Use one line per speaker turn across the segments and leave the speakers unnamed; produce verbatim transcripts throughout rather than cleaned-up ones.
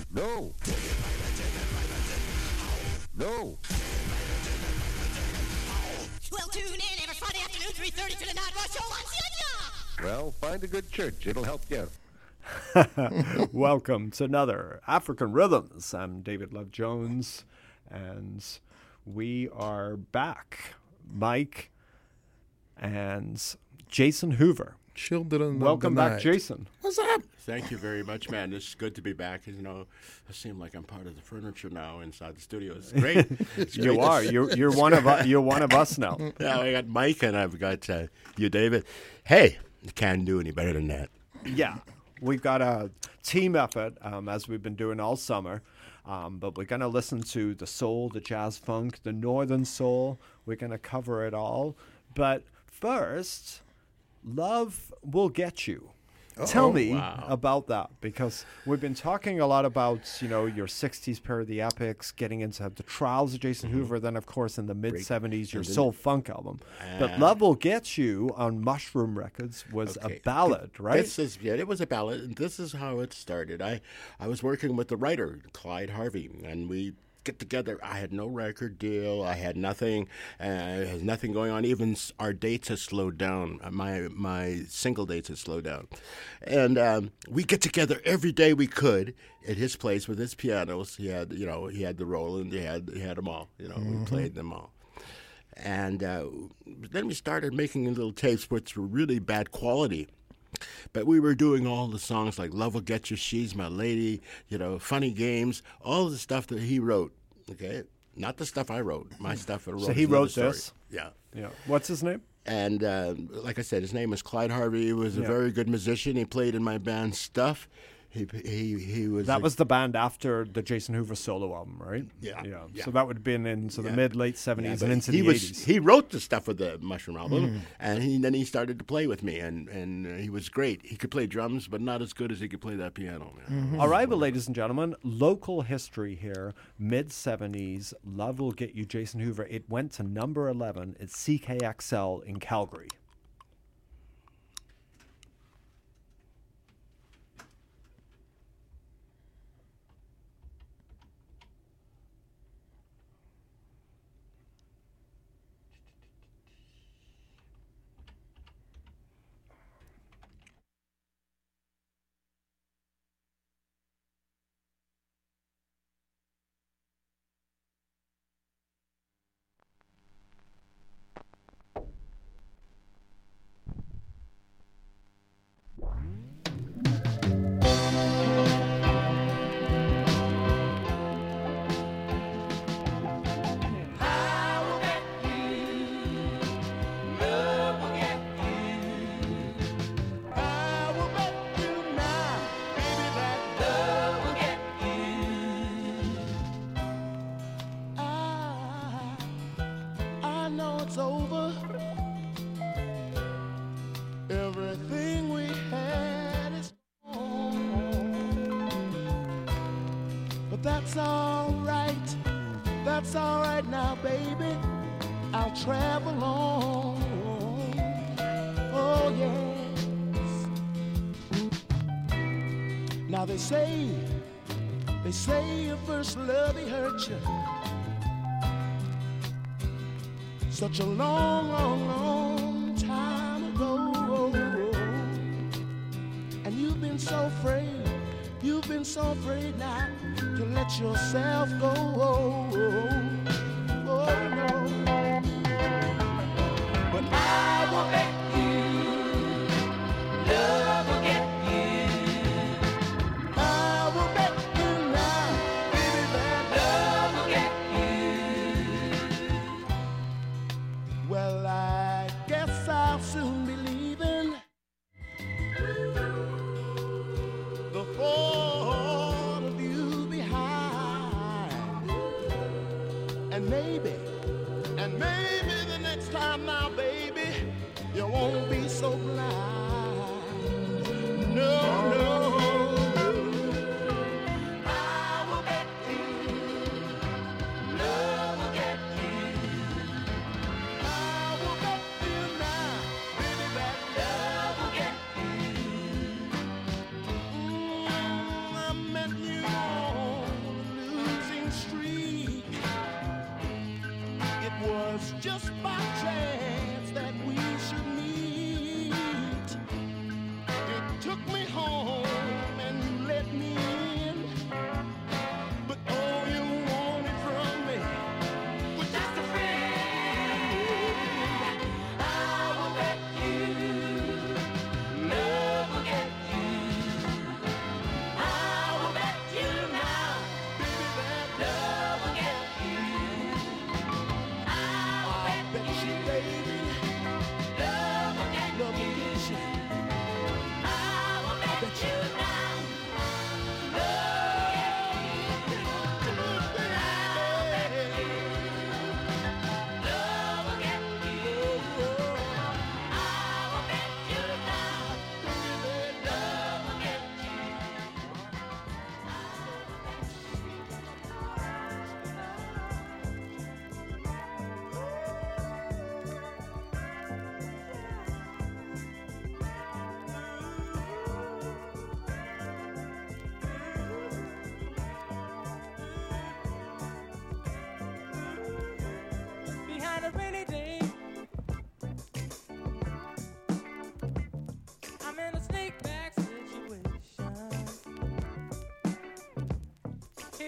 No. No.
Well, tune in every Friday afternoon, three thirty to the Night Rush Show on C N N.
Well, find a good church. It'll help you.
Welcome to another African Rhythms. I'm David Love Jones, and we are back. Mike and Jason Hoover.
Children
Welcome
of the
back,
night.
Jason.
What's up?
Thank you very much, man. It's good to be back. You know, I seem like I'm part of the furniture now inside the studio. It's great. It's great
You
to
are.
s-
You're you're one of us. You're one of us now.
Yeah, I got Mike and I've got uh, you, David. Hey, you can't do any better than that.
Yeah, we've got a team effort um, as we've been doing all summer. Um, but we're going to listen to the soul, the jazz funk, the northern soul. We're going to cover it all. But first, Love Will Get You. Tell me
wow.
about that, because we've been talking a lot about, you know, your sixties pair of the epics, getting into the trials of Jason Hoover, then, of course, in the mid-seventies, your
and then-
soul funk album. but
Ah.
Love Will Get You on Mushroom Records was
Okay.
a ballad, right?
This is yeah, it was a ballad, and this is how it started. I, I was working with the writer Clyde Harvey, and we get together. I had no record deal. I had nothing. Uh, has nothing going on. Even s- our dates had slowed down. Uh, My my single dates had slowed down, and um, we get together every day we could at his place with his pianos. He had you know he had the Roland. He had he had them all. You know we played them all. And uh, then we started making little tapes, which were really bad quality. But we were doing all the songs like Love Will Get You, She's My Lady, you know, Funny Games, all the stuff that he wrote, okay? Not the stuff I wrote. My stuff I wrote.
So he
is another
wrote
story.
this?
Yeah.
Yeah. What's his name?
And uh, like I said, his name was Clyde Harvey. He was a
Yeah.
very good musician. He played in my band Stuff. He he he was
That
a-
was the band after the Jason Hoover solo album, right?
Yeah,
Yeah.
yeah.
So that would have been into the
Yeah.
mid, late
Yeah,
seventies
but
and into
he
the
was,
eighties.
He wrote the stuff with the Mushroom album, and he, then he started to play with me, and, and uh, he was great. He could play drums, but not as good as he could play that piano. Man.
All right, well, ladies and gentlemen, local history here, mid-seventies, Love Will Get You, Jason Hoover. It went to number eleven at C K X L in Calgary.
I know it's over. Everything we had is gone. But that's all right. That's all right now, baby. I'll travel on. Oh, yes. Now they say, they say your first love, he hurt you. Such a long, long, long time ago. And you've been so afraid, you've been so afraid now to let yourself go. Oh, no. But I will get you, love will get you. I will get you now, baby, that love will get you. Well, I guess I'll soon be leaving the thought of you behind.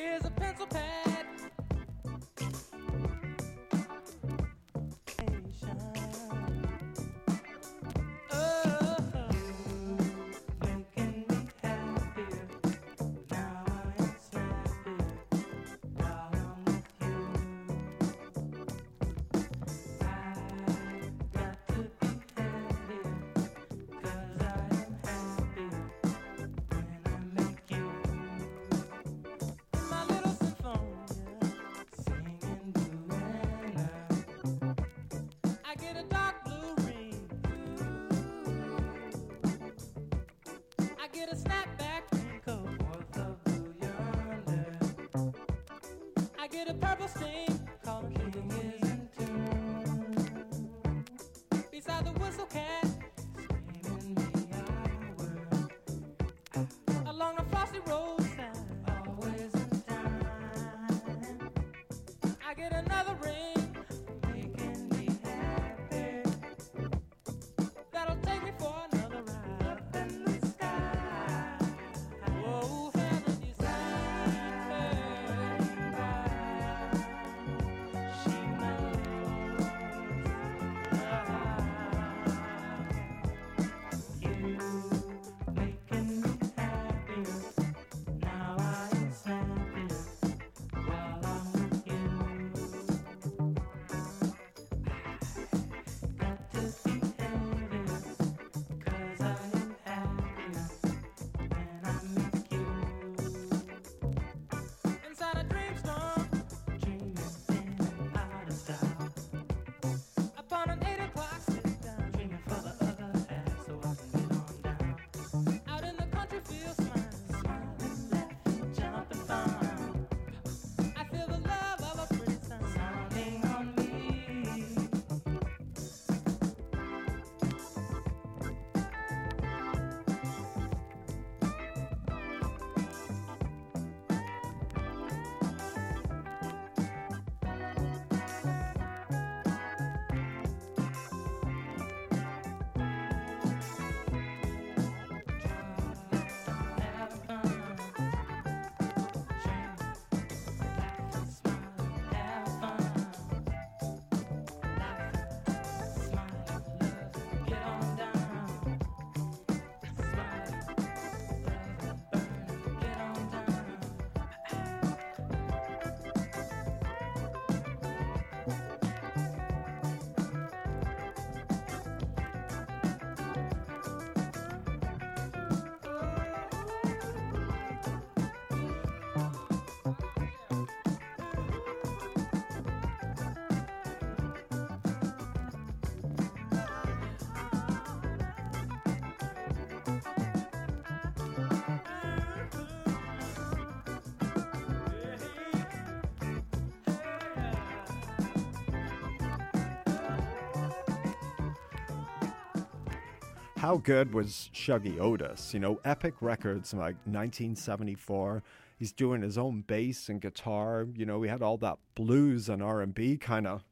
Here's a pencil pad. Oh, making me happier. Now I am snappier while I'm with you. I've got to be happier, 'cause I am happier when I make you my little symphonia, singing Duana. I get a dark blue ring. I get a snapback raincoat, fourth of blue yonder. I get a purple stain, calling King is in tune. Beside the whistle cat, screaming me hour. Along a frosty roadside, always in time. I get another ring, making me happy. That'll take me for another ride up in the sky. Oh, heaven is shining bright. She knows you making me happier. Now I am snappier while I'm with you. Got to be heavier, 'cause I am happier when I'm with you. Inside a dream storm, dreaming thin and out of style. Upon an eight o'clock sit down, dreaming for the other half so I can get on down. Out in the country field, smiling, smiling, laughing, jumping fun. I feel the love of a pretty sun sounding on me. Have fun, dream, laughing, smiling, have fun. Laughing, smiling, love, get on down. Smiling, loving, burning, get on down.
How good was Shuggy Otis? You know, Epic Records, like nineteen seventy-four. He's doing his own bass and guitar. You know, he had all that blues and R and B kind of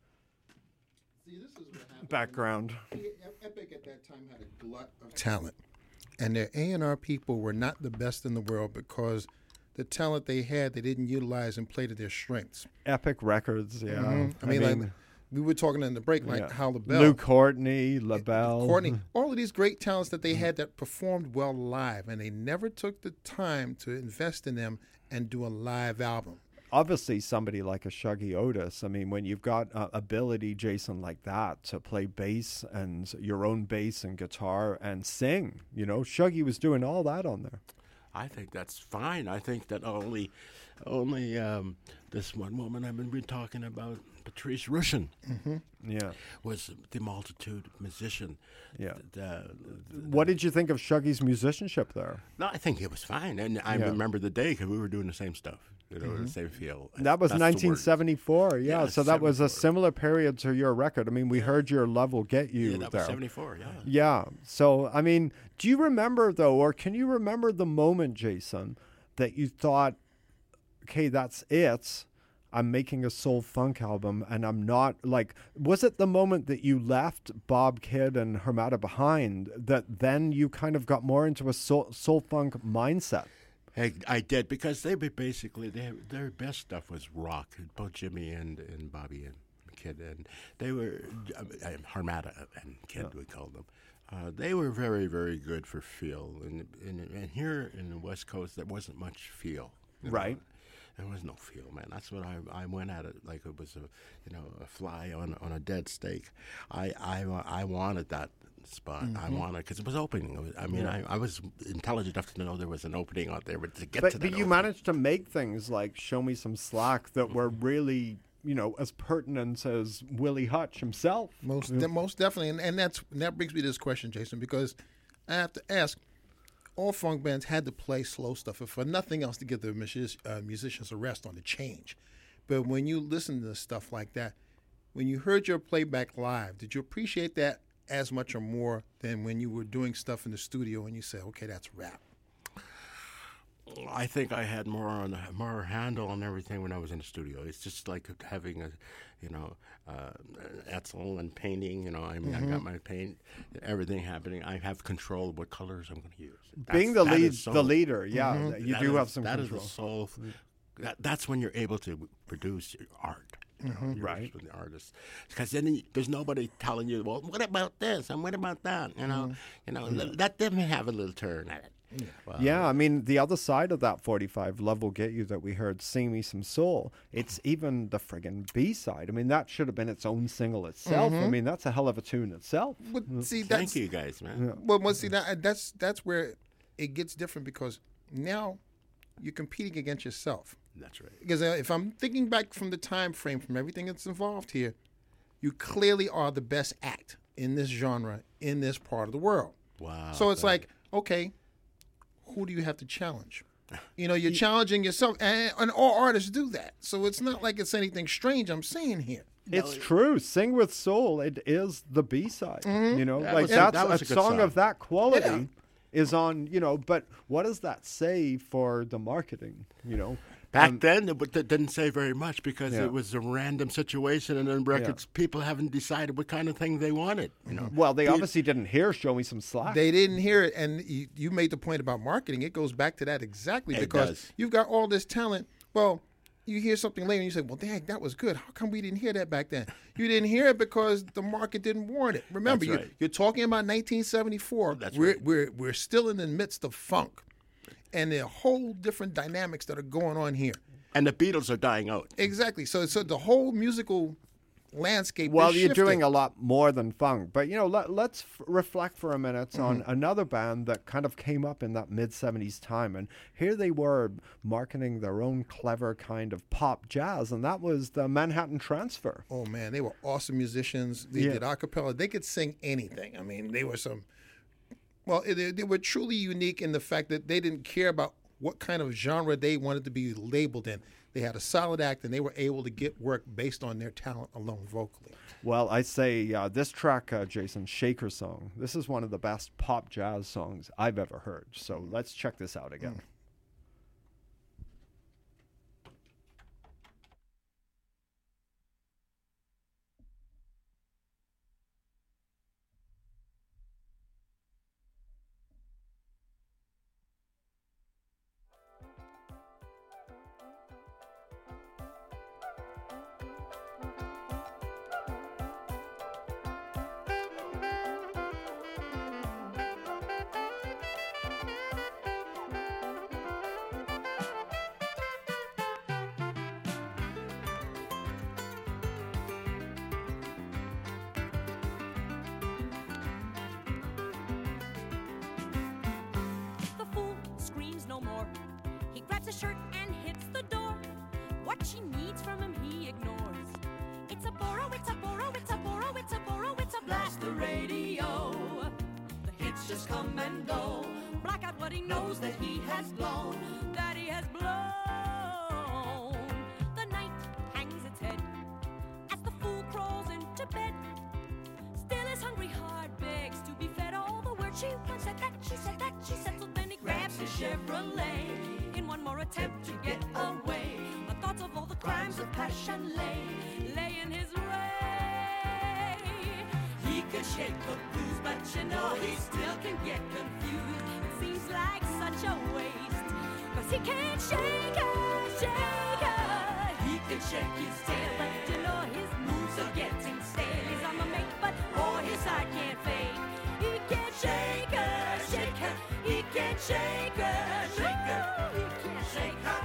See, this is what happened.
background.
See, Epic at that time had a glut of talent, and their A and R people were not the best in the world because the talent they had they didn't utilize and play to their strengths.
Epic Records, yeah.
Mhm. I, mean, like we were talking in the break, like
yeah.
Hal LaBelle,
Lou Courtney, LaBelle.
Courtney, all of these great talents that they had that performed well live, and they never took the time to invest in them and do a live album.
Obviously, somebody like a Shuggy Otis, I mean, when you've got uh, ability, Jason, like that, to play bass and your own bass and guitar and sing, you know, Shuggy was doing all that on there.
I think that's fine. I think that only, only um, this one woman I've been talking about, Patrice Rushen,
Mm-hmm.
Yeah.
was the multitude musician.
Yeah.
The- the-
What did you think of Shuggy's musicianship there?
no, I think it was fine, and I
Yeah.
remember the day because we were doing the same stuff, you know,
Mm-hmm.
the same feel.
That was
That's the
nineteen
word.
seventy-four, yeah.
Yeah,
so that was a
seventy-four.
similar period to your record. I mean, we heard your Love Will Get You
Yeah, that
there.
was seventy-four. Yeah.
Yeah. So, I mean, do you remember, though, or can you remember the moment, Jason, that you thought, okay, that's it. I'm making a soul funk album, and I'm not, like, was it the moment that you left Bob Kidd and Hermata behind that then you kind of got more into a soul, soul funk mindset?
I, I did because they were basically they, their best stuff was rock. Both Jimmy and, and Bobby and Kid, and they were uh, Harmata and Kid we called them. Uh, they were very very good for feel, and, and and here in the West Coast there wasn't much feel. you know.
Right.
There was no feel, man. That's what I I went at it like it was a you know a fly on on a dead steak. I I, I wanted that spot.
Mm-hmm.
I wanted because it was opening. It was, I mean, I, I was intelligent enough to know there was an opening out there, but to get
But,
to that
but you
opening-
managed to make things like Show Me Some Slack that were really, you know, as pertinent as Willie Hutch himself.
Most de- most definitely, and, and that's and that brings me to this question, Jason, because I have to ask: all funk bands had to play slow stuff, if for nothing else, to give the music, uh, musicians a rest on the change. But when you listen to stuff like that, when you heard your playback live, did you appreciate that as much or more than when you were doing stuff in the studio and you say, "Okay, that's rap"?
I think I had more on more handle on everything when I was in the studio. It's just like having a, you know, uh, easel and painting. You know, I mean, I got my paint, everything happening. I have control of what colors I'm going to use.
Being
That's-
the
that
lead,
is so-
the leader, yeah, you
that
do
is-
have some
that
control.
is the soul. That, that's when you're able to produce your art. You know, yours
Right.
with the artist, because then you- there's nobody telling you, well, what about this and what about that? You know, you know, let, let them have a little turn at it. Well,
Yeah, I mean, the other side of that forty-five, Love Will Get You, that we heard, Sing Me Some Soul, it's even the friggin' B-side. I mean, that should have been its own single itself. I mean, that's a hell of a tune itself.
But see,
Thank
that's
you guys, man.
well, well, see that that's that's where it gets different because now you're competing against yourself.
That's right.
Because uh, if I'm thinking back from the time frame, from everything that's involved here, you clearly are the best act in this genre in this part of the world.
Wow.
So it's like, okay, who do you have to challenge? You know, you're challenging yourself, and, and all artists do that. So it's not like it's anything strange I'm saying here.
It's true. Sing with Soul, it is the B-side. You know,
That
like
was a-
that's
that was
a,
a good
song
song.
of that quality
Yeah.
is on, you know, but what does that say for the marketing, you know?
Back then, it, w- it didn't say very much because
Yeah.
it was a random situation, and then records people haven't decided what kind of thing they wanted. You know,
Well, they obviously didn't hear Show Me Some Slack.
They didn't hear it, and you, you made the point about marketing. It goes back to that exactly
It
because
does.
you've got all this talent. Well, you hear something later and you say, well, dang, that was good. How come we didn't hear that back then? You didn't hear it because the market didn't warrant it. Remember,
That's
you,
right.
you're talking about nineteen seventy-four.
That's
we're,
right.
we're, we're still in the midst of funk, and there are whole different dynamics that are going on here.
and the Beatles are dying out.
Exactly. So, so the whole musical landscape
Well,
is
you're doing
shifting.
a lot more than funk. But, you know, let, let's f- reflect for a minute on
Mm-hmm.
another band that kind of came up in that mid-seventies time. And here they were marketing their own clever kind of pop jazz, and that was the Manhattan Transfer.
Oh man, they were awesome musicians. They
Yeah.
did a cappella. They could sing anything. I mean, they were some. Well, they, they were truly unique in the fact that they didn't care about what kind of genre they wanted to be labeled in. They had a solid act, and they were able to get work based on their talent alone vocally.
Well, I say uh, this track, uh, Jason, Shaker Song, this is one of the best pop jazz songs I've ever heard. So let's check this out again.
The fool screams no more. He grabs a shirt and hits the door. What she needs from him, he ignores. It's a borrow, it's a borrow, it's a borrow, it's a borrow, it's a blast the radio. The hits just come and go. Black out what he knows that he has blown, that he has blown. The night hangs its head as the fool crawls into bed. Still his hungry heart begs to be fed all the words she once said that she said that she said. So then he grabs his Chevrolet in one more attempt to get away. The thoughts of all the crimes of passion lay, lay in his way. He could shake the blues, but you know he still can get confused. It seems like such a waste, 'cause 'cause he can't shake her, shake her. He can shake his tail, but you know his moves are getting stale. He's on the make, but oh, his heart can't fake. He can't shake her, shake her. He can't shake her, shake her. He can't shake her.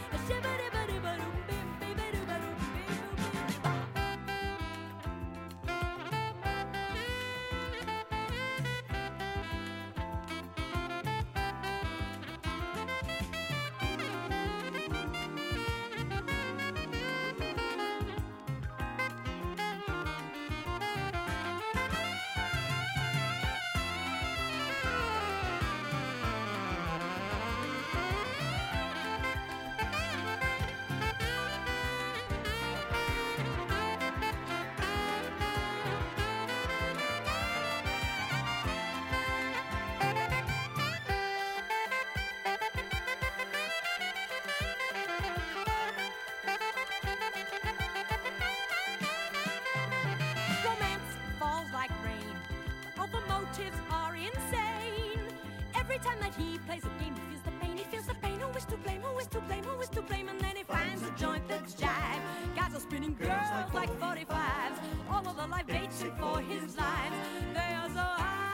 Romance falls like rain, but all the motives are insane. Every time that he plays a game, he feels the pain, he feels the pain. Who is to blame, who is to blame, who is to blame? And then he finds a joint that's jive. Guys are spinning girls like forty-fives. All of the life baited for his lives. They are so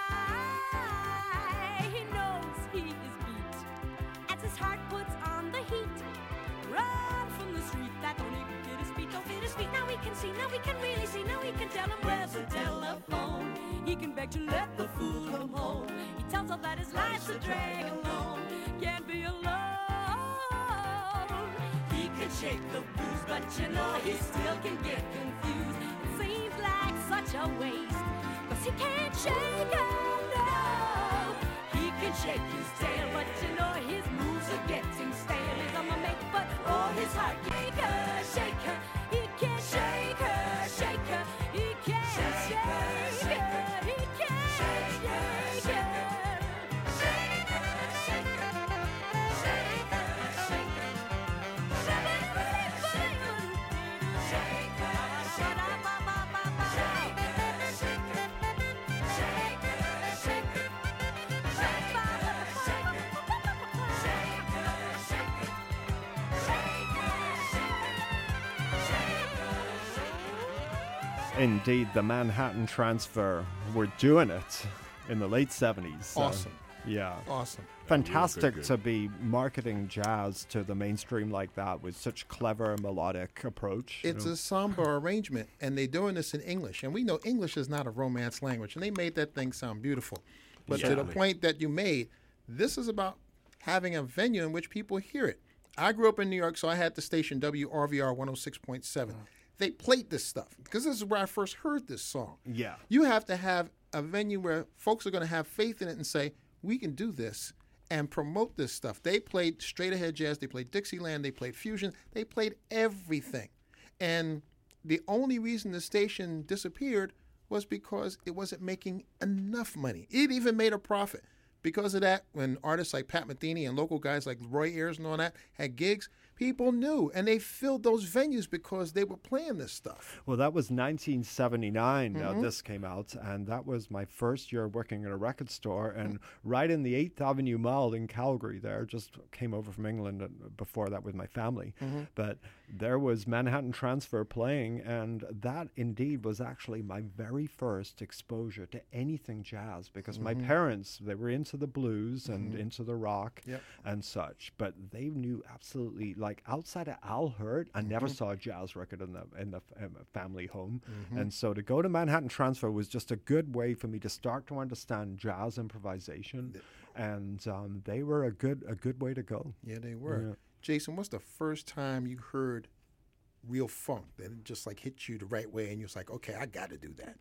high, he knows he is beat. As his heart puts on the heat, run from the street that don't even fit his feet, don't fit his feet. Now we can see, now we can really see, now we can tell him where's the telephone. He can beg to let the fool come home. He tells her that his life's a drag alone. Can't be alone. He can shake the blues, but you know he still can get confused. It seems like such a waste, 'cause he can't shake her, no. He can shake his tail, but you know his moves are getting stale. He's on the make, but oh, his heart shake her, shake her. He can't shake her, shake her. He can't shake her, shake her. He can't shake her, shake her. Shake her, shake her. Shake her, shake her. Shake her, shake her. Shake her, shake her. Shake her, shake her. Shake her, shake her. Shake her, shake her. Shake her, shake her.
Indeed, the Manhattan Transfer were doing it in the late seventies. so,
Awesome.
Yeah.
Awesome.
Fantastic
good.
to be marketing jazz to the mainstream like that with such clever melodic approach. you
It's
know.
a somber arrangement, and they're doing this in English. And we know English is not a romance language, and they made that thing sound beautiful. But to the
Certainly.
point that you made, this is about having a venue in which people hear it. I grew up in New York, so I had the station W R V R one oh six point seven. They played this stuff because this is where I first heard this song.
Yeah.
You have to have a venue where folks are going to have faith in it and say, we can do this and promote this stuff. They played straight ahead jazz, they played Dixieland, they played fusion, they played everything. And the only reason the station disappeared was because it wasn't making enough money. It even made a profit. Because of that, when artists like Pat Metheny and local guys like Roy Ayers and all that had gigs, people knew, and they filled those venues because they were playing this stuff.
Well, that was nineteen seventy-nine. Uh, this came out, and that was my first year working in a record store. And right in the eighth Avenue Mall in Calgary, there, just came over from England uh, before that with my family. But there was Manhattan Transfer playing, and that indeed was actually my very first exposure to anything jazz because my parents, they were into the blues and into the rock
Yep.
and such, but they knew absolutely, like outside of Al Hurt, I never saw a jazz record in the in the f- um, family home, and so to go to Manhattan Transfer was just a good way for me to start to understand jazz improvisation, and um, they were a good a good way to go.
Yeah, they were.
Yeah.
Jason, what's the first time you heard real funk that it just like hit you the right way and you was like, okay, I got to do that?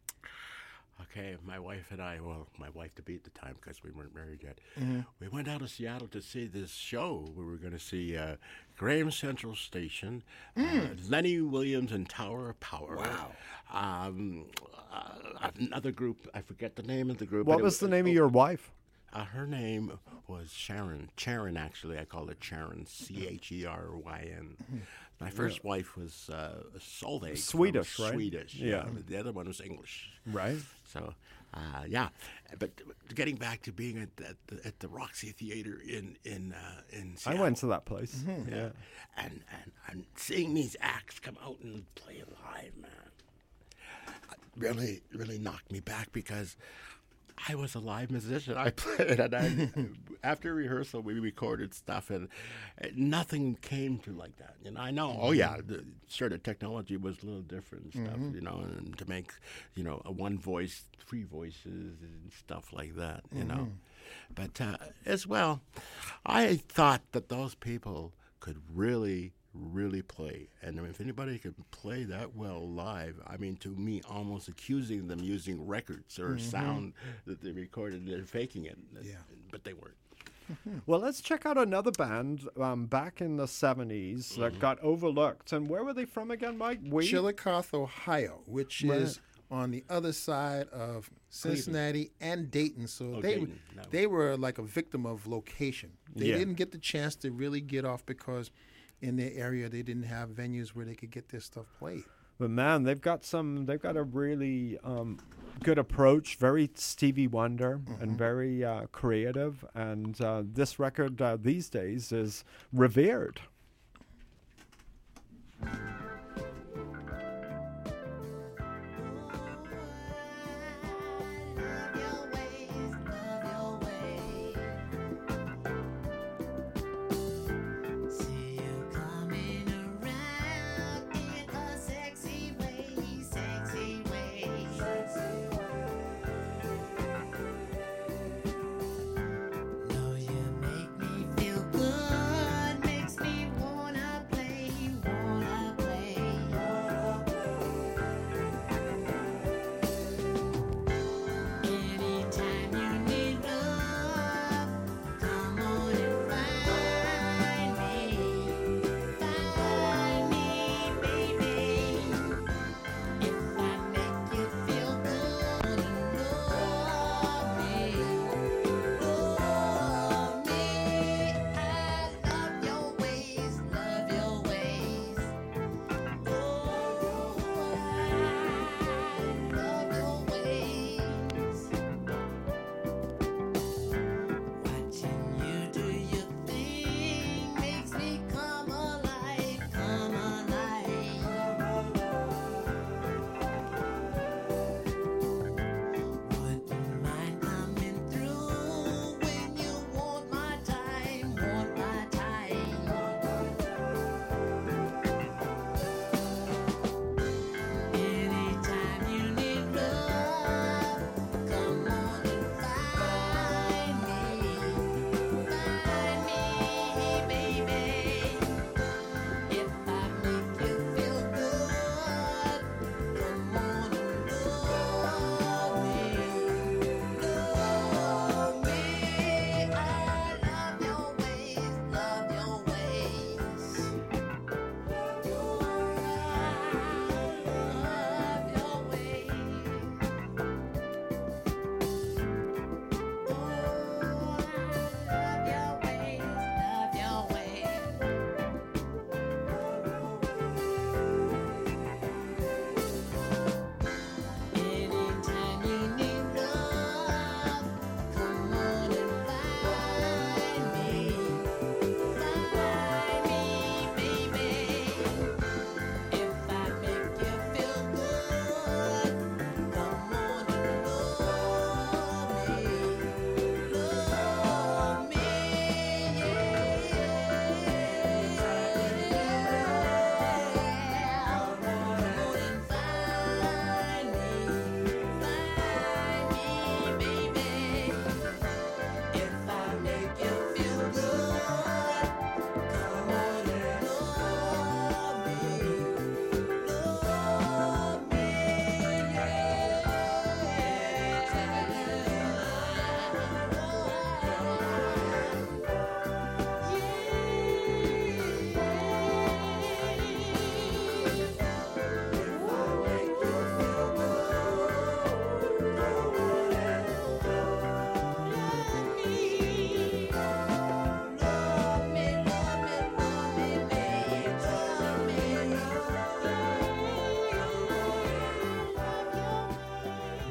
Okay, my wife and I, well, my wife to be at the time because we weren't married yet,
Mm-hmm.
we went out to Seattle to see this show. We were going to see uh, Graham Central Station, uh, Lenny Williams and Tower of Power.
Wow.
Um, uh, another group, I forget the name of the group.
What
but it
was the name of your wife?
Uh, her name was Sharon. Sharon, actually. I call her Sharon, C H E R Y N. My first wife was uh, Solveig. from
Swedish, right?
Swedish,
Yeah.
The other one was English.
Right.
So, uh, yeah. But getting back to being at, at, the, at the Roxy Theater in in uh, in
I
Seattle.
went to that place. Yeah.
and, and and seeing these acts come out and play live, man, really really knocked me back because I was a live musician. I played, and I, after rehearsal, we recorded stuff, and uh, nothing came to like that. You know, I know. Oh yeah, the, sure, the technology was a little different and stuff. You know, and to make, you know, a one voice, three voices, and stuff like that. You know, but uh, as well, I thought that those people could really. really play. And if anybody can play that well live, I mean, to me, almost accusing them using records or sound that they recorded, they're faking it.
Yeah.
But they weren't.
Well, let's check out another band um, back in the seventies that got overlooked. And where were they from again, Mike? We?
Chillicothe, Ohio, which
Right.
is on the other side of Cincinnati and Dayton. So
Oh,
they
Dayton, no.
they were like a victim of location. They
Yeah.
didn't get the chance to really get off because in their area they didn't have venues where they could get their stuff played.
But man, they've got some. They've got a really um, good approach. Very Stevie Wonder and very uh, creative. And uh, this record uh, these days is revered.
See you coming around in a sexy way, sexy way. No, you make me feel good, makes me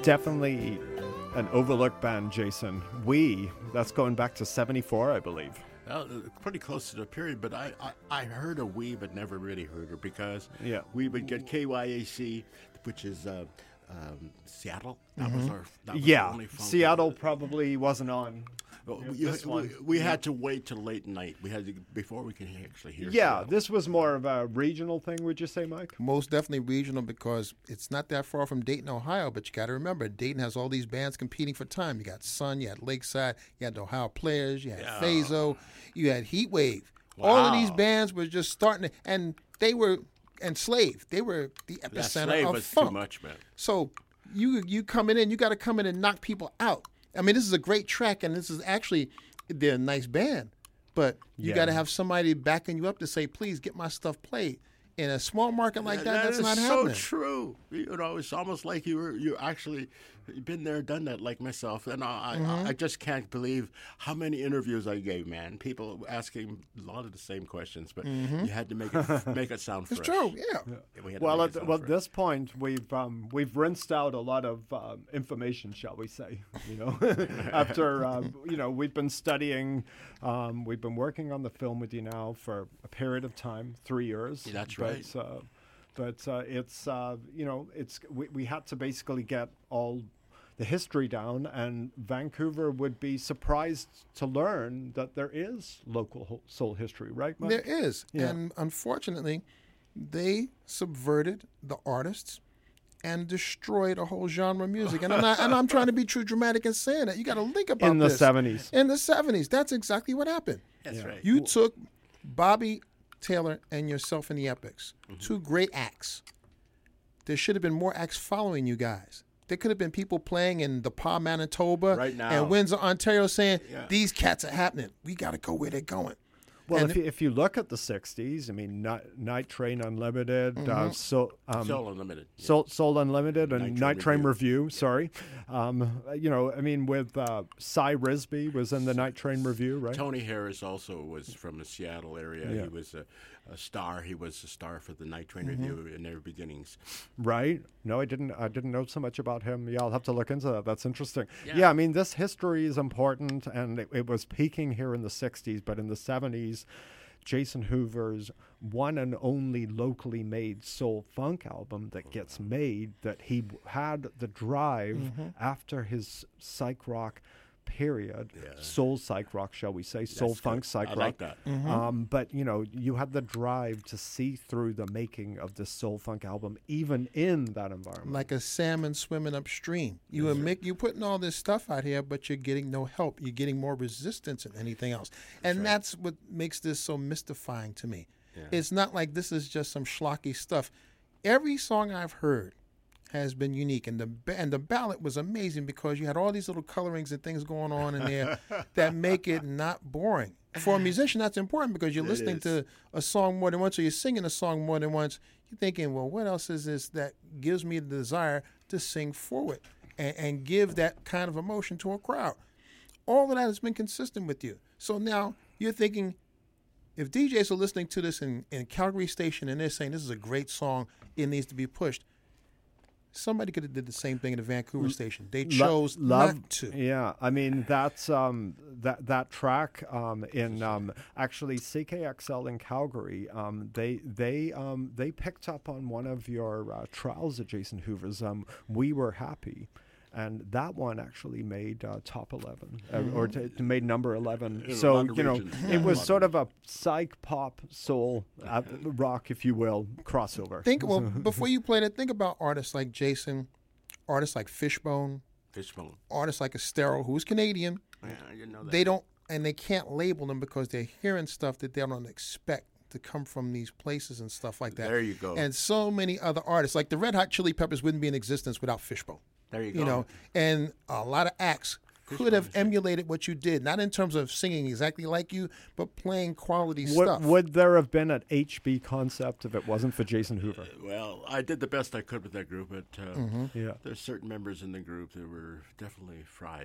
definitely an overlooked band, Jason. We, that's going back to seventy-four, I believe.
Well, uh, pretty close to the period, but I, I, I heard of We, but never really heard her because
Yeah.
we would get K Y A C, which is uh, um, Seattle. That was our that was the
Yeah,
only funk-
Seattle probably wasn't on.
Well,
Yeah,
you-
this
we
one.
we had to wait till late night. We had to before we could actually hear.
Yeah,
Seattle.
this was more of a regional thing, would you say, Mike?
Most definitely regional because it's not that far from Dayton, Ohio. But you got to remember, Dayton has all these bands competing for time. You got Sun, you had Lakeside, you had the Ohio Players, you had
Yeah.
Phaso, you had Heatwave. All of these
Wow.
bands were just starting, to, and they were enslaved. They were the
That
epicenter
slave
of
was
funk.
too much, man.
So you you coming in, you got to come in and knock people out. I mean, this is a great track, and this is actually they're a nice band, but you
Yeah.
got to have somebody backing you up to say, "Please get my stuff played." In a small market like that, that's
is
not
so
happening.
true. You know, it's almost like you were you actually been there, done that, like myself. And I,
Mm-hmm.
I, I just can't believe how many interviews I gave. Man, people asking a lot of the same questions, but you had to make it make it sound fresh.
It's true, yeah.
We had to
Well,
make
at
it sound
well,
fresh.
this point, we've um, we've rinsed out a lot of um, information, shall we say? You know, after um, you know, we've been studying, um, we've been working on the film with you now for a period of time, three years.
Yeah, that's
but,
right.
Uh, but uh, it's uh, you know, it's we, we had to basically get all the history down, and Vancouver would be surprised to learn that there is local ho- soul history, right, Mike?
There is,
Yeah.
and unfortunately, they subverted the artists and destroyed a whole genre of music. And I'm not, and I'm trying to be true dramatic in saying that. You got to think about
In the
this.
seventies.
In the seventies, that's exactly what happened.
That's
Yeah.
right.
You took Bobby Taylor and yourself in the Epics,
Mm-hmm.
two great acts. There should have been more acts following you guys. There could have been people playing in DePauw, Manitoba,
Right now.
and Windsor, Ontario, saying
Yeah.
these cats are happening. We got to go where they're going.
Well,
And
if you, if you look at the sixties, I mean, Night, Night Train Unlimited, uh, so, um,
Soul Unlimited. Yeah.
Soul, Soul Unlimited, and
Night
Night,
Train
Train Review. Sorry, um, you know, I mean, with uh, Cy Risby was in the Night Train Review, right?
Tony Harris also was from the Seattle area.
Yeah.
He was a, a star. He was a star for the Night Train
Mm-hmm.
Review in their beginnings.
Right? No, I didn't. I didn't know so much about him. Yeah, I'll have to look into that. That's interesting. Yeah,
Yeah.
I mean, this history is important, and it, it was peaking here in the sixties, but in the seventies. Jason Hoover's one and only locally made soul funk album that gets made, that he w- had the drive after his psych rock period, soul psych rock, shall we say, soul
That's
funk
good.
psych
I
rock.
like that.
Um, but you know, you had the drive to see through the making of this soul funk album, even in that environment.
Like a salmon swimming upstream. You are make you putting all this stuff out here, but you're getting no help. You're getting more resistance than anything else, and that's what makes this so mystifying to me. It's not like this is just some schlocky stuff. Every song I've heard has been unique, and the ba- and the ballad was amazing because you had all these little colorings and things going on in there that make it not boring. For a musician, that's important because you're
It
listening
is.
to a song more than once, or you're singing a song more than once. You're thinking, well, what else is this that gives me the desire to sing forward and, and give that kind of emotion to a crowd? All of that has been consistent with you. So now you're thinking, if D Js are listening to this in, in Calgary Station and they're saying this is a great song, it needs to be pushed, somebody could have did the same thing at the Vancouver station. They
Lo-
chose
love-
not to.
Yeah, I mean that's um, that that track um, in um, actually C K X L in Calgary. Um, they they um, they picked up on one of your uh, trials at Jason Hoover's. Um, we were happy. And that one actually made uh, top eleven, uh, or t- t- made number eleven.
In a
So
lot of
you know,
regions.
it
Yeah.
was
A lot
sort
of
of a psych pop soul uh, rock, if you will, crossover.
Think well before you play that. Think about artists like Jason, artists like Fishbone,
Fishbone.
artists like Estero, who's Canadian.
Yeah, I didn't know that.
They don't, and they can't label them because they're hearing stuff that they don't expect to come from these places and stuff like that.
There you go.
And so many other artists, like the Red Hot Chili Peppers, wouldn't be in existence without Fishbone.
There you go.
You know, and a lot of acts could have emulated what you did, not in terms of singing exactly like you, but playing quality
Would,
stuff.
would there have been an H B concept if it wasn't for Jason Hoover?
Well, I did the best I could with that group, but uh,
Mm-hmm.
Yeah.
there's certain members in the group that were definitely fried.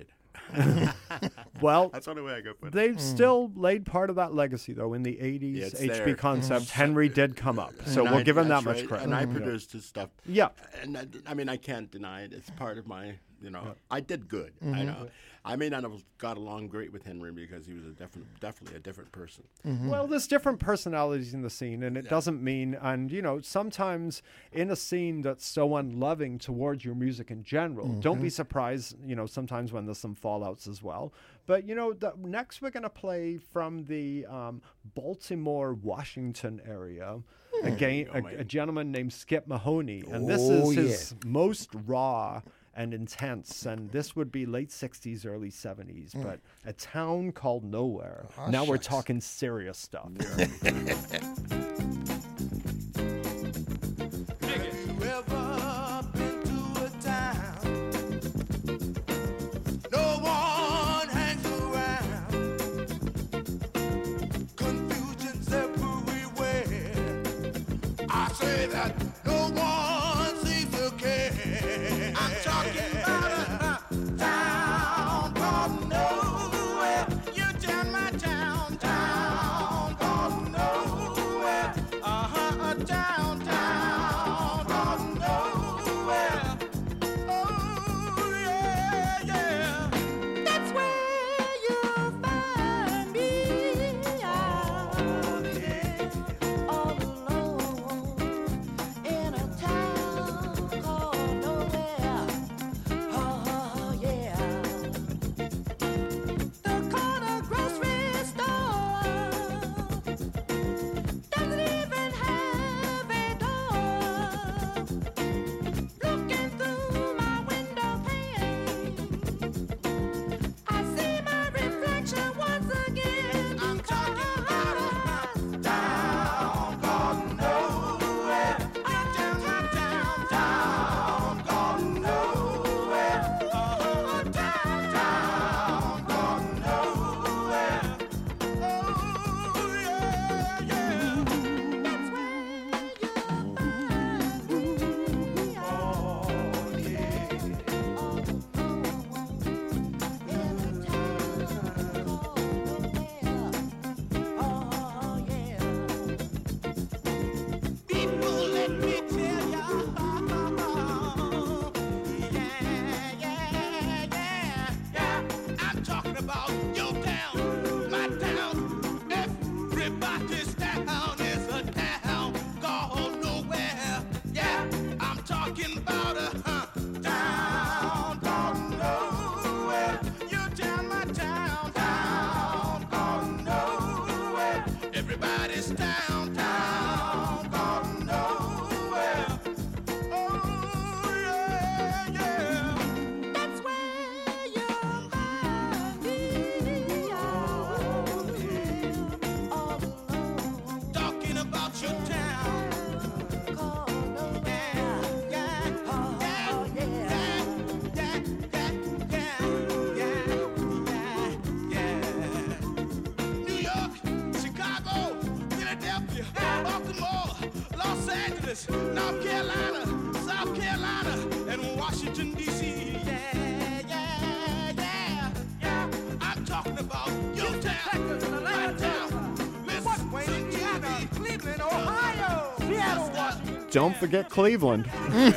Well,
That's the only way I could put it.
they've still laid part of that legacy, though. In the eighties,
Yeah, it's
H B
there.
concept, Henry did come up. So
And
we'll
I-
give him that
that's
much
right,
credit.
And I
Yeah.
produced his stuff.
Yeah.
And I, I mean, I can't deny it. It's part of my you know, I did good. I know. I may not have got along great with Henry because he was a different, definitely a different person.
Well, there's different personalities in the scene, and it doesn't mean, and you know, sometimes in a scene that's so unloving towards your music in general, don't be surprised, you know, sometimes when there's some fallouts as well. But, you know, the, next we're going to play from the um, Baltimore, Washington area. Again, a, a gentleman named Skip Mahoney, and this
Oh,
is his most raw and intense, and this would be late sixties, early seventies, but a town called Nowhere.
Oh,
now we're
shucks.
talking serious stuff.
Ever been to a town? No one hangs around. Confusion's everywhere. I say that no one seems to care. I'm talking about a town called Nowhere. You tell my town, town called Nowhere. Uh-huh, a town, town called Nowhere. Oh, yeah, yeah.
That's where you'll find me. Out there, all alone in a town called Nowhere. Oh, yeah. The corner grocery store doesn't even have a door. Looking through my window pane, I see my reflection once again.
I'm talking about a town called Nowhere. You tell my town, town called Nowhere. Oh, a town, town called Nowhere. Oh, yeah, yeah.
That's where you'll find me.
Oh, yeah.
All alone in a town called Nowhere. Oh, yeah.
People, let me tell ya, yeah, yeah, yeah, yeah. I'm talking about your town, my town. Everybody's town is a town called Nowhere. Yeah, I'm talking about a huh, town called Nowhere. You tell my town, town called Nowhere. Everybody's town, town called Nowhere. Oh, yeah, yeah.
That's where you'll find me. Out there, all alone
Talking about your town.
called Nowhere.
Yeah,
Oh,
yeah,
yeah.
yeah, yeah, yeah, yeah, yeah. New York, Chicago, Philadelphia, Baltimore, Los Angeles, North Carolina, South Carolina, and Washington, D C Yeah, yeah, yeah, yeah. I'm talking about your town, my town. Listen to me.
Cleveland, Ohio, Seattle, Washington,
Don't forget Cleveland.
Saint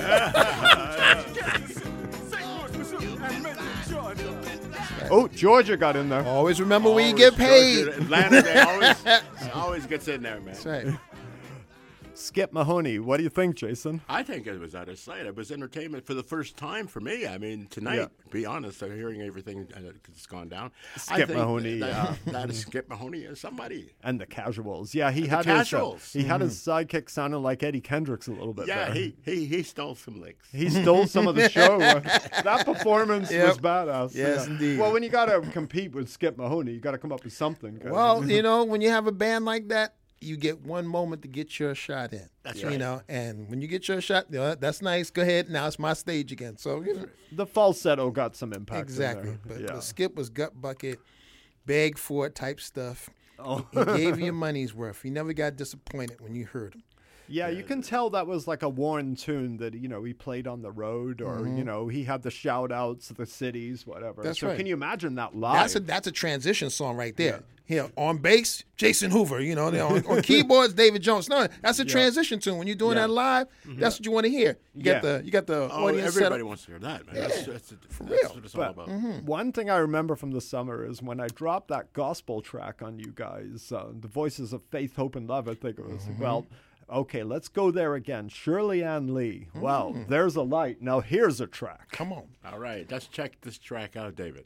Louis, Missouri, and Macon, Georgia.
Oh, Georgia got in there.
Always remember where you get paid.
Georgia, Atlanta, they always, always gets in there, man.
That's right.
Skip Mahoney. What do you think, Jason?
I think it was out of sight. It was entertainment for the first time for me. I mean, tonight,
Yeah.
to be honest, I'm hearing everything uh, that's gone down. I
Skip
think
Mahoney,
That,
yeah.
that is Skip Mahoney is somebody.
And the Casuals. Yeah, he
the
had
Casuals.
his uh, he had his sidekick sounding like Eddie Kendricks a little bit.
Yeah,
there.
he, he he stole some licks.
He stole some of the show. That performance
Yep.
was badass.
Yes, indeed.
Well, when you got to compete with Skip Mahoney, you got to come up with something. 'cause-
Well, you know, when you have a band like that, you get one moment to get your shot in.
That's
You
right.
know, and when you get your shot, you know, that's nice. Go ahead. Now it's my stage again. So, you know,
the falsetto got some impact. in
exactly.
there.
But,
yeah.
but Skip was gut bucket, beg for it type stuff.
Oh.
He gave you your money's worth. He never got disappointed when you heard him.
Yeah, you can tell that was like a worn tune that, you know, he played on the road or, you know, he had the shout outs to the cities, whatever.
That's
so
right.
can you imagine that live?
That's a that's a transition song right there. Here on bass, Jason Hoover. You know, on, on keyboards, David Jones. No, that's a transition tune. When you're doing
Yeah.
that live, that's what you want to hear. You got
Yeah.
the you got the
Oh,
audience set
everybody
up.
wants to hear that, man. That's, that's, that's
real.
what it's all
But
about.
one thing I remember from the summer is when I dropped that gospel track on you guys, uh, the Voices of Faith, Hope, and Love, I think it was. Well, okay, let's go there again. Shirley Ann Lee. Well, there's a light. Now here's a track.
Come on.
All right, let's check this track out, David.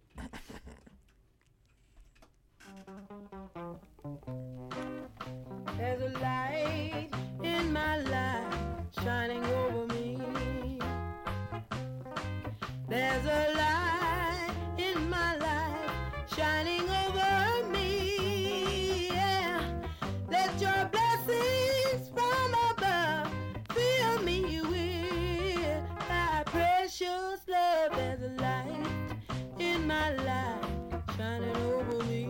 There's a light in my life shining over me. There's a light in my life shining over me. Yeah. Let your blessings from above fill me with thy precious love. There's a light in my life shining over me.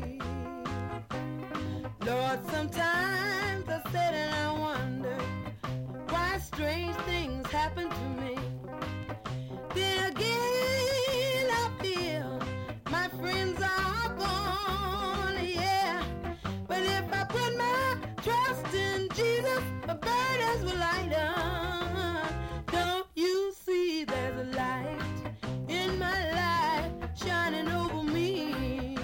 Lord, sometimes I sit and I wonder why strange things happen to me. Then again I feel my friends are gone, yeah. But if I put my trust in Jesus, my burdens will lighten. Don't you see there's a light in my life shining over me?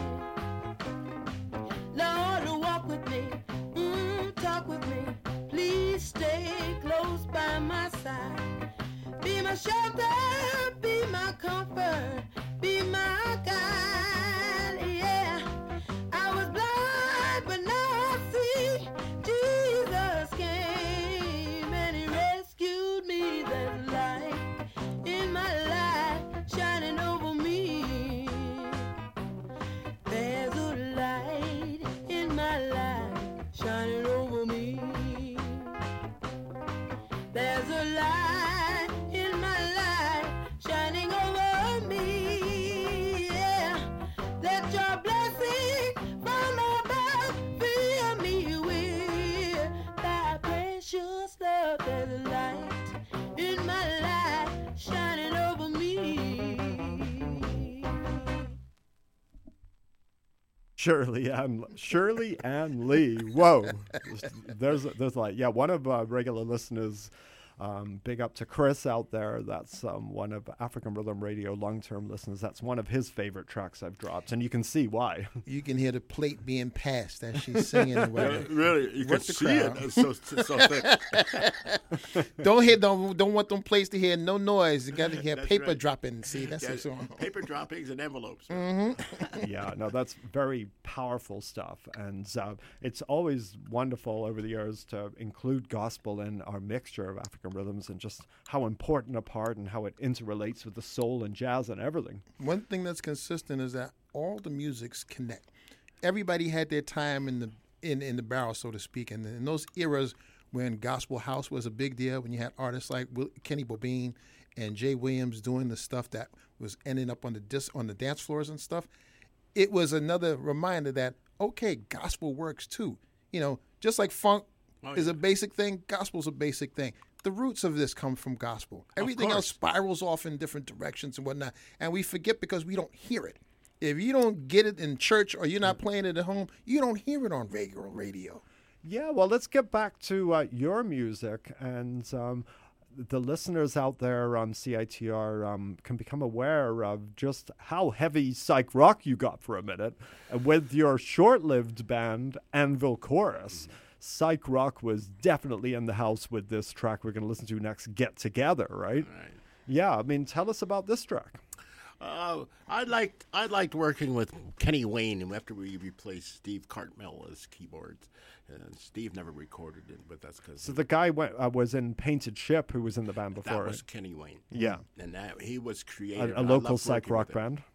Lord, walk with me, mm, talk with me. Please stay close by my side. Be my shelter, be my comfort, be my guide. Yeah, I was blind, but now I see. Jesus came and he rescued me. There's light in my life shining over me. There's a light in my life shining over me. There's a light in my life shining over me. Yeah. Let your blessing from above fill me with thy precious love. There's a light in my life shining over me.
Shirley Ann, Shirley Ann Lee. Whoa. There's, there's like, yeah, one of our regular listeners, um, big up to Chris out there. That's um, one of African Rhythm Radio long-term listeners. That's one of his favorite tracks I've dropped, and you can see why.
You can hear the plate being passed as she's singing. and whatever.
Really, you can
What's the
see
crowd?
it. It's so, it's so thick.
Don't hear don't don't want them plates to hear no noise. You got to hear
That's
paper
right.
dropping. See, that's
Yeah,
the song.
paper droppings and envelopes.
Yeah, no, that's very powerful stuff. And uh, it's always wonderful over the years to include gospel in our mixture of African rhythms and just how important a part and how it interrelates with the soul and jazz and everything.
One thing that's consistent is that all the musics connect. Everybody had their time in the in, in the barrel, so to speak. And in those eras when gospel house was a big deal, when you had artists like Will, Kenny Bobine and Jay Williams doing the stuff that was ending up on the disc, on the dance floors and stuff, it was another reminder that, okay, gospel works too. You know, just like funk
Oh,
is
yeah.
a basic thing, gospel's a basic thing. The roots of this come from gospel. Everything else
course.
spirals off in different directions and whatnot. And we forget because we don't hear it. If you don't get it in church or you're not playing it at home, you don't hear it on regular radio.
Yeah, well, let's get back to uh, your music. And um, the listeners out there on C I T R um, can become aware of just how heavy psych rock you got for a minute uh, with your short-lived band, Anvil Chorus. Psych rock was definitely in the house with this track we're going to listen to next, Get Together, right?
Right.
Yeah, I mean, tell us about this track.
Uh, I liked I liked working with Kenny Wayne after we replaced Steve Cartmel as keyboards. And Steve never recorded it, but that's because
So the guy went, uh, was in Painted Ship, who was in the band
that
before,
was
right?
Kenny Wayne.
Yeah.
And that he was
A,
creative.
a
I
local
loved
psych
working
rock
with him.
band.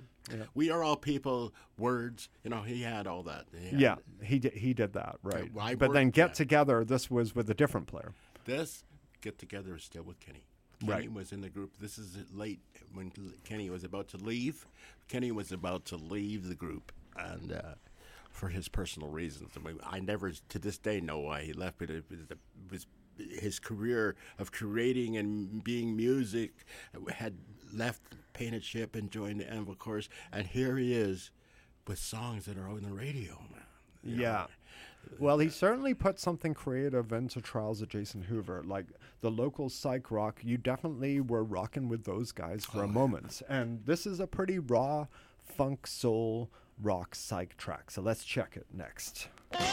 We are all people, words. You know, he had all that. He had-
Yeah, he did, he did that, right.
I
But then
worked
Get
that.
Together, this was with a different player.
This get together is still with Kenny. Kenny
Right.
was in the group. This is late when Kenny was about to leave. Kenny was about to leave the group, and uh, for his personal reasons. I mean, I never, to this day, know why he left. But, it, was his career of creating and being music had left Painted Ship and joined the Anvil Chorus, and here he is with songs that are on the radio, man. You
Yeah.
know?
Well, he certainly put something creative into Trials of Jason Hoover. Like the local psych rock, you definitely were rocking with those guys for a moment. And this is a pretty raw funk soul rock psych track. So let's check it next.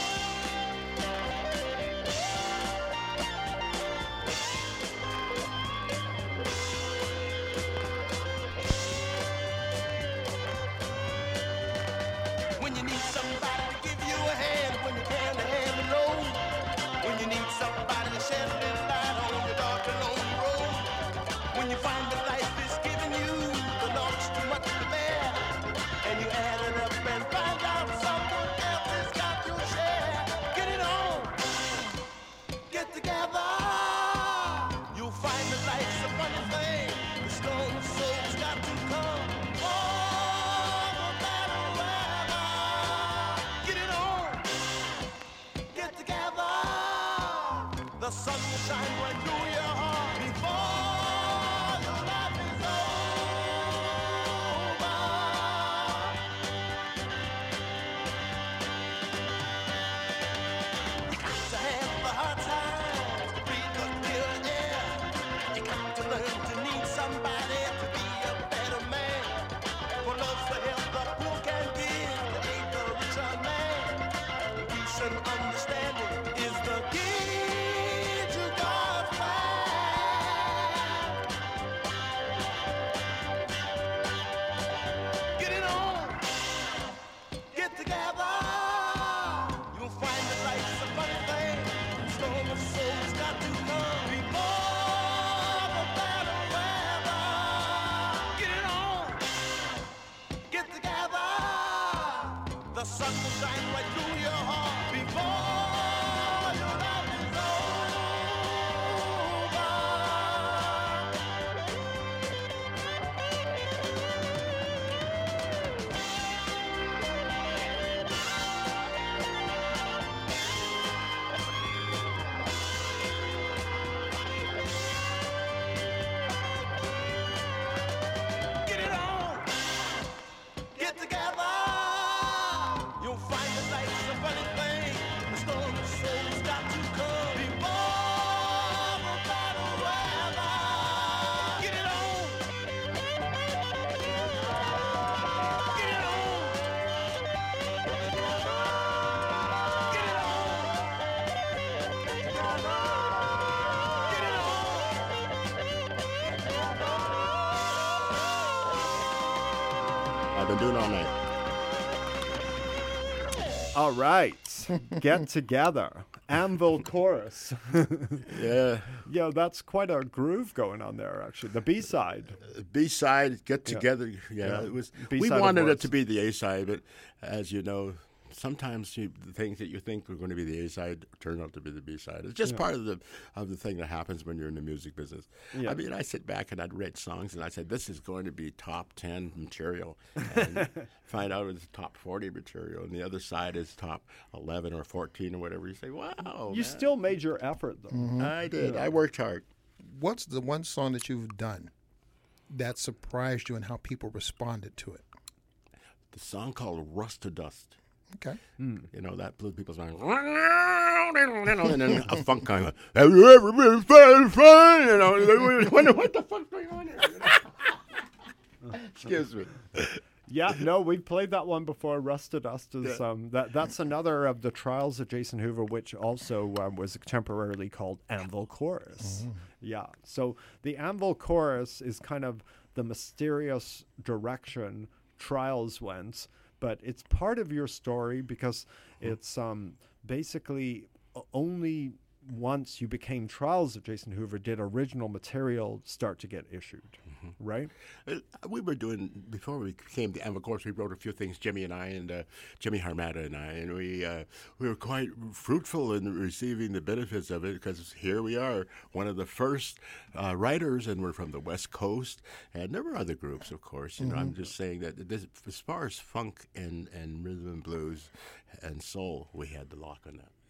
When you need somebody to give you a hand, when you can't hand alone, when you need somebody to shed a little light on your dark and lonely road, when you find that life is giving you the Lord's too much to bear, and you add it up and find out someone else has got your share. Get it on, get together. You'll find that life's a funny thing. The storm of soul's got to come. Oh, no matter weather. Get it on, get together. The sun will shine right through your heart before your life is over. You got to have the hard times to breathe the clear air. You got to learn to need somebody to be a better man. For love's the help the poor can give to aid the richer man. Peace and understanding is the key to God's plan. Get it on, get together. You'll find that life's a funny thing. The storm of souls got to come before the battle weather. Get it on, get together. The sun will shine right through your heart before your life is Get it on, get together. You'll find that life's a funny thing. The storm of souls got to come before the battle weather. Get it on, get it on, get it
I've been doing all night.
All right. Get Together. Anvil Chorus.
Yeah.
Yeah, that's quite a groove going on there, actually. The B-side.
B side, get
Yeah.
together. Yeah,
Yeah.
it was.
B-side
We
of
wanted it
words.
to be the A side, but as you know, sometimes you, the things that you think were going to be the A side turn out to be the B side. It's just part of the of the thing that happens when you're in the music business.
Yeah.
I mean, I sit back and I'd read songs and I said, "This is going to be top ten material," and find out it's top forty material, and the other side is top eleven or fourteen or whatever. You say, "Wow,
You
man."
still made your effort, though.
I did. I worked hard.
What's the one song that you've done that surprised you and how people responded to it?
The song called "Rust to Dust."
Okay.
You know, that blew people's mind. And then a funk kind of, have you ever been fun, fun? You know, they wonder what the fuck's going on here. Excuse me.
Yeah, no, we've played that one before. Rust to Dust is
Yeah.
um, that that's another of the Trials of Jason Hoover, which also um, was temporarily called Anvil Chorus. Yeah, so the Anvil Chorus is kind of the mysterious direction Trials went, but it's part of your story because it's um, basically o- only once you became Trials of Jason Hoover did original material start to get issued, right?
Uh, We were doing, before we became the Anvil Chorus, we wrote a few things, Jimmy and I, and uh, Jimmy Harmata and I, and we uh, we were quite fruitful in receiving the benefits of it because here we are, one of the first uh, writers, and we're from the West Coast, and there were other groups, of course. You know, I'm just saying that this, as far as funk and, and rhythm and blues and soul, we had the lock on that.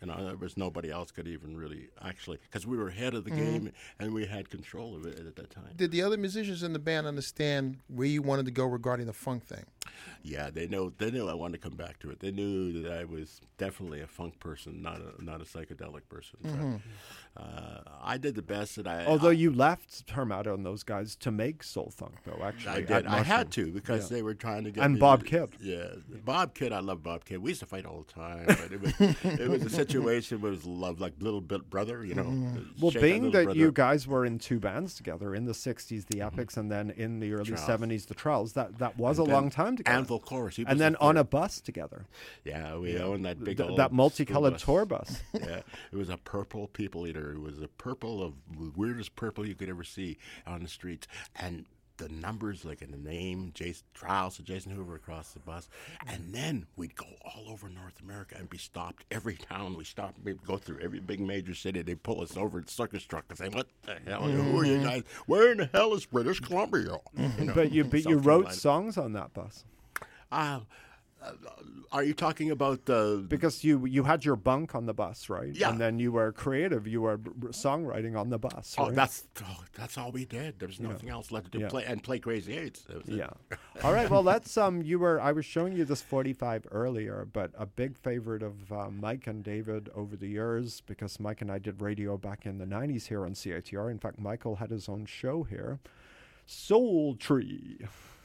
You know, there was nobody else could even really actually, because we were ahead of the
Mm-hmm.
game and we had control of it at that time.
Did the other musicians in the band understand where you wanted to go regarding the funk thing?
Yeah, they know. They knew I wanted to come back to it. They knew that I was definitely a funk person, not a not a psychedelic person. But, uh, I did the best that I.
Although
I,
you left Hermato and those guys to make soul funk, though, actually.
I
at
did. I had
Mushroom.
to because
Yeah.
they were trying to get
And
me-
Bob Kidd.
Yeah, Bob Kidd. I love Bob Kidd. We used to fight all the time, but it was it was a situation where it was love, like little bit brother, you know.
Mm-hmm. Well,
shake
being
little
that
brother.
you guys were in two bands together in the sixties, the Epics, and then in the early
Trials.
seventies, the Trials, that, that was
And
a
then
long time together.
Anvil Chorus. He was
and then
the
on
third.
a bus together.
Yeah, we owned that big
Th-
old
that multicolored
school
tour bus.
Yeah, it was a purple people eater. It was a purple of the weirdest purple you could ever see on the streets, and the numbers, like in the name, Jason Trials of Jason Hoover across the bus, and then we'd go all over North America and be stopped every town. We stopped. We'd go through every big major city. They'd pull us over in circus truck and say, "What the hell? Who are you guys? Where in the hell is British Columbia?" You know,
But you but you
South
wrote
Carolina.
songs on that bus.
Uh, uh, are you talking about the?
Because you you had your bunk on the bus, right?
Yeah.
And then you were creative. You were b- b- songwriting on the bus.
Oh,
right?
that's oh, that's all we did. There was nothing else left to do.
Yeah.
Play and play Crazy Eights. That was it.
Yeah. All right. Well, let's. Um, you were. I was showing you this forty-five earlier, but a big favorite of uh, Mike and David over the years, because Mike and I did radio back in the nineties here on C I T R. In fact, Michael had his own show here, Soul Tree.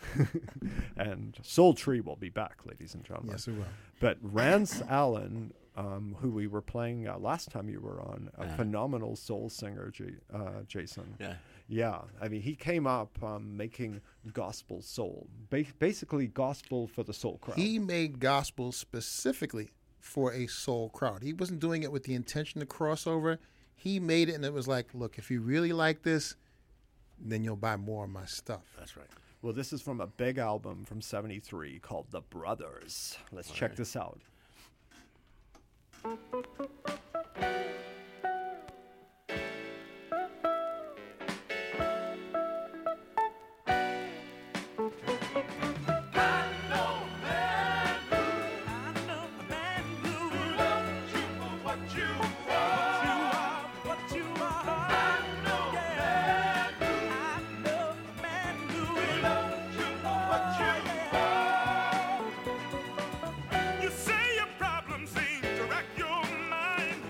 And Soul Tree will be back, ladies and gentlemen.
Yes, it will.
But Rance Allen, um, who we were playing uh, last time you were on, a phenomenal soul singer, J- uh, Jason.
Yeah.
Yeah, I mean, he came up um, making gospel soul, ba- basically gospel for the soul crowd.
He made gospel specifically for a soul crowd. He wasn't doing it with the intention to cross over. He made it, and it was like, look, if you really like this, then you'll buy more of my stuff.
That's right.
Well, this is from a big album from seventy-three called The Brothers. Let's check this out.
You say your problems seem to wreck your mind.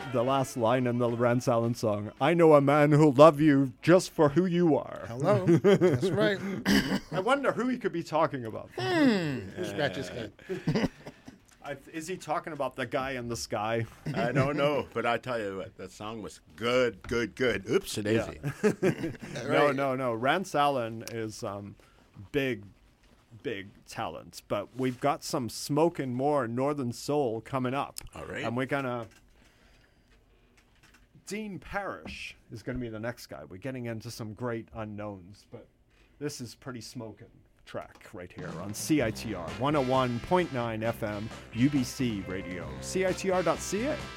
the last line in the Rance Allen song. I know a man who'll love you just for who you are.
Hello. That's right.
I wonder who he could be talking about.
Hmm. Scratch his head.
I, is he talking about the guy in the sky?
I don't know, but I tell you what, that song was good, good, good. Oops, a daisy.
No, no, no. Rance Allen is um, big, big talent, but we've got some smoking more Northern Soul coming up.
All right.
And we're gonna. Dean Parrish is going to be the next guy. We're getting into some great unknowns, but this is pretty smoking track right here on C I T R one oh one point nine F M U B C Radio, C I T R dot C A.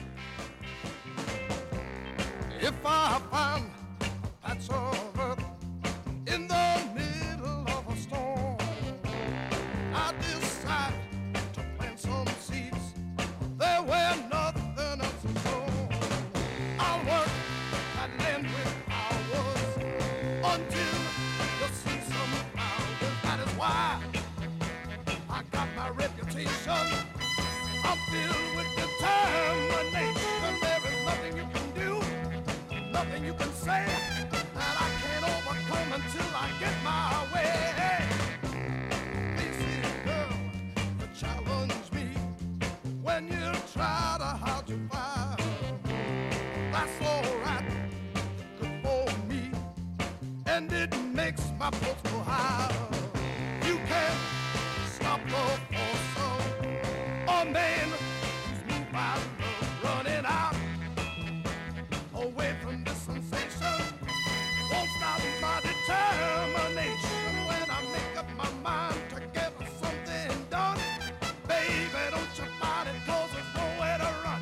If I find a patch of earth in the middle of a storm, I decide to plant some seeds there where nothing else is sown. I'll work that land with hours until the season flowers. That is why I got my reputation. I'm filled with determination. There is nothing you can do, nothing you can say that I can't overcome until I get my way. This is girl, you challenge me when you try to hide your fire. That's alright, good for me, and it makes my pulse go higher. You can't stop the force of a man who's moved by love running out away from this sensation. Won't stop my determination when I make up my mind to get something done. Baby, don't you fight it, 'cause there's nowhere to run.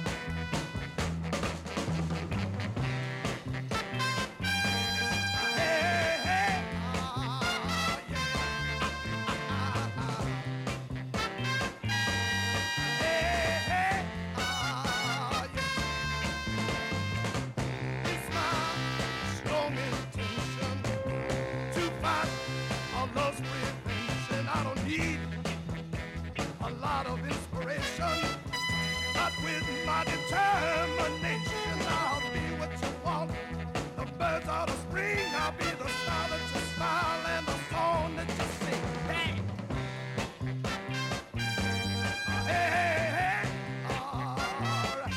Hey, hey, ah, yeah. Ah, ah. Hey, hey, ah, yeah. It's my strong intention to fight a love's prevention. I don't need a lot of inspiration, but with my determination, I'll be what you want. The birds of the spring, I'll be the star that you smile and the song that you sing. Hey! Hey, hey, hey! All right.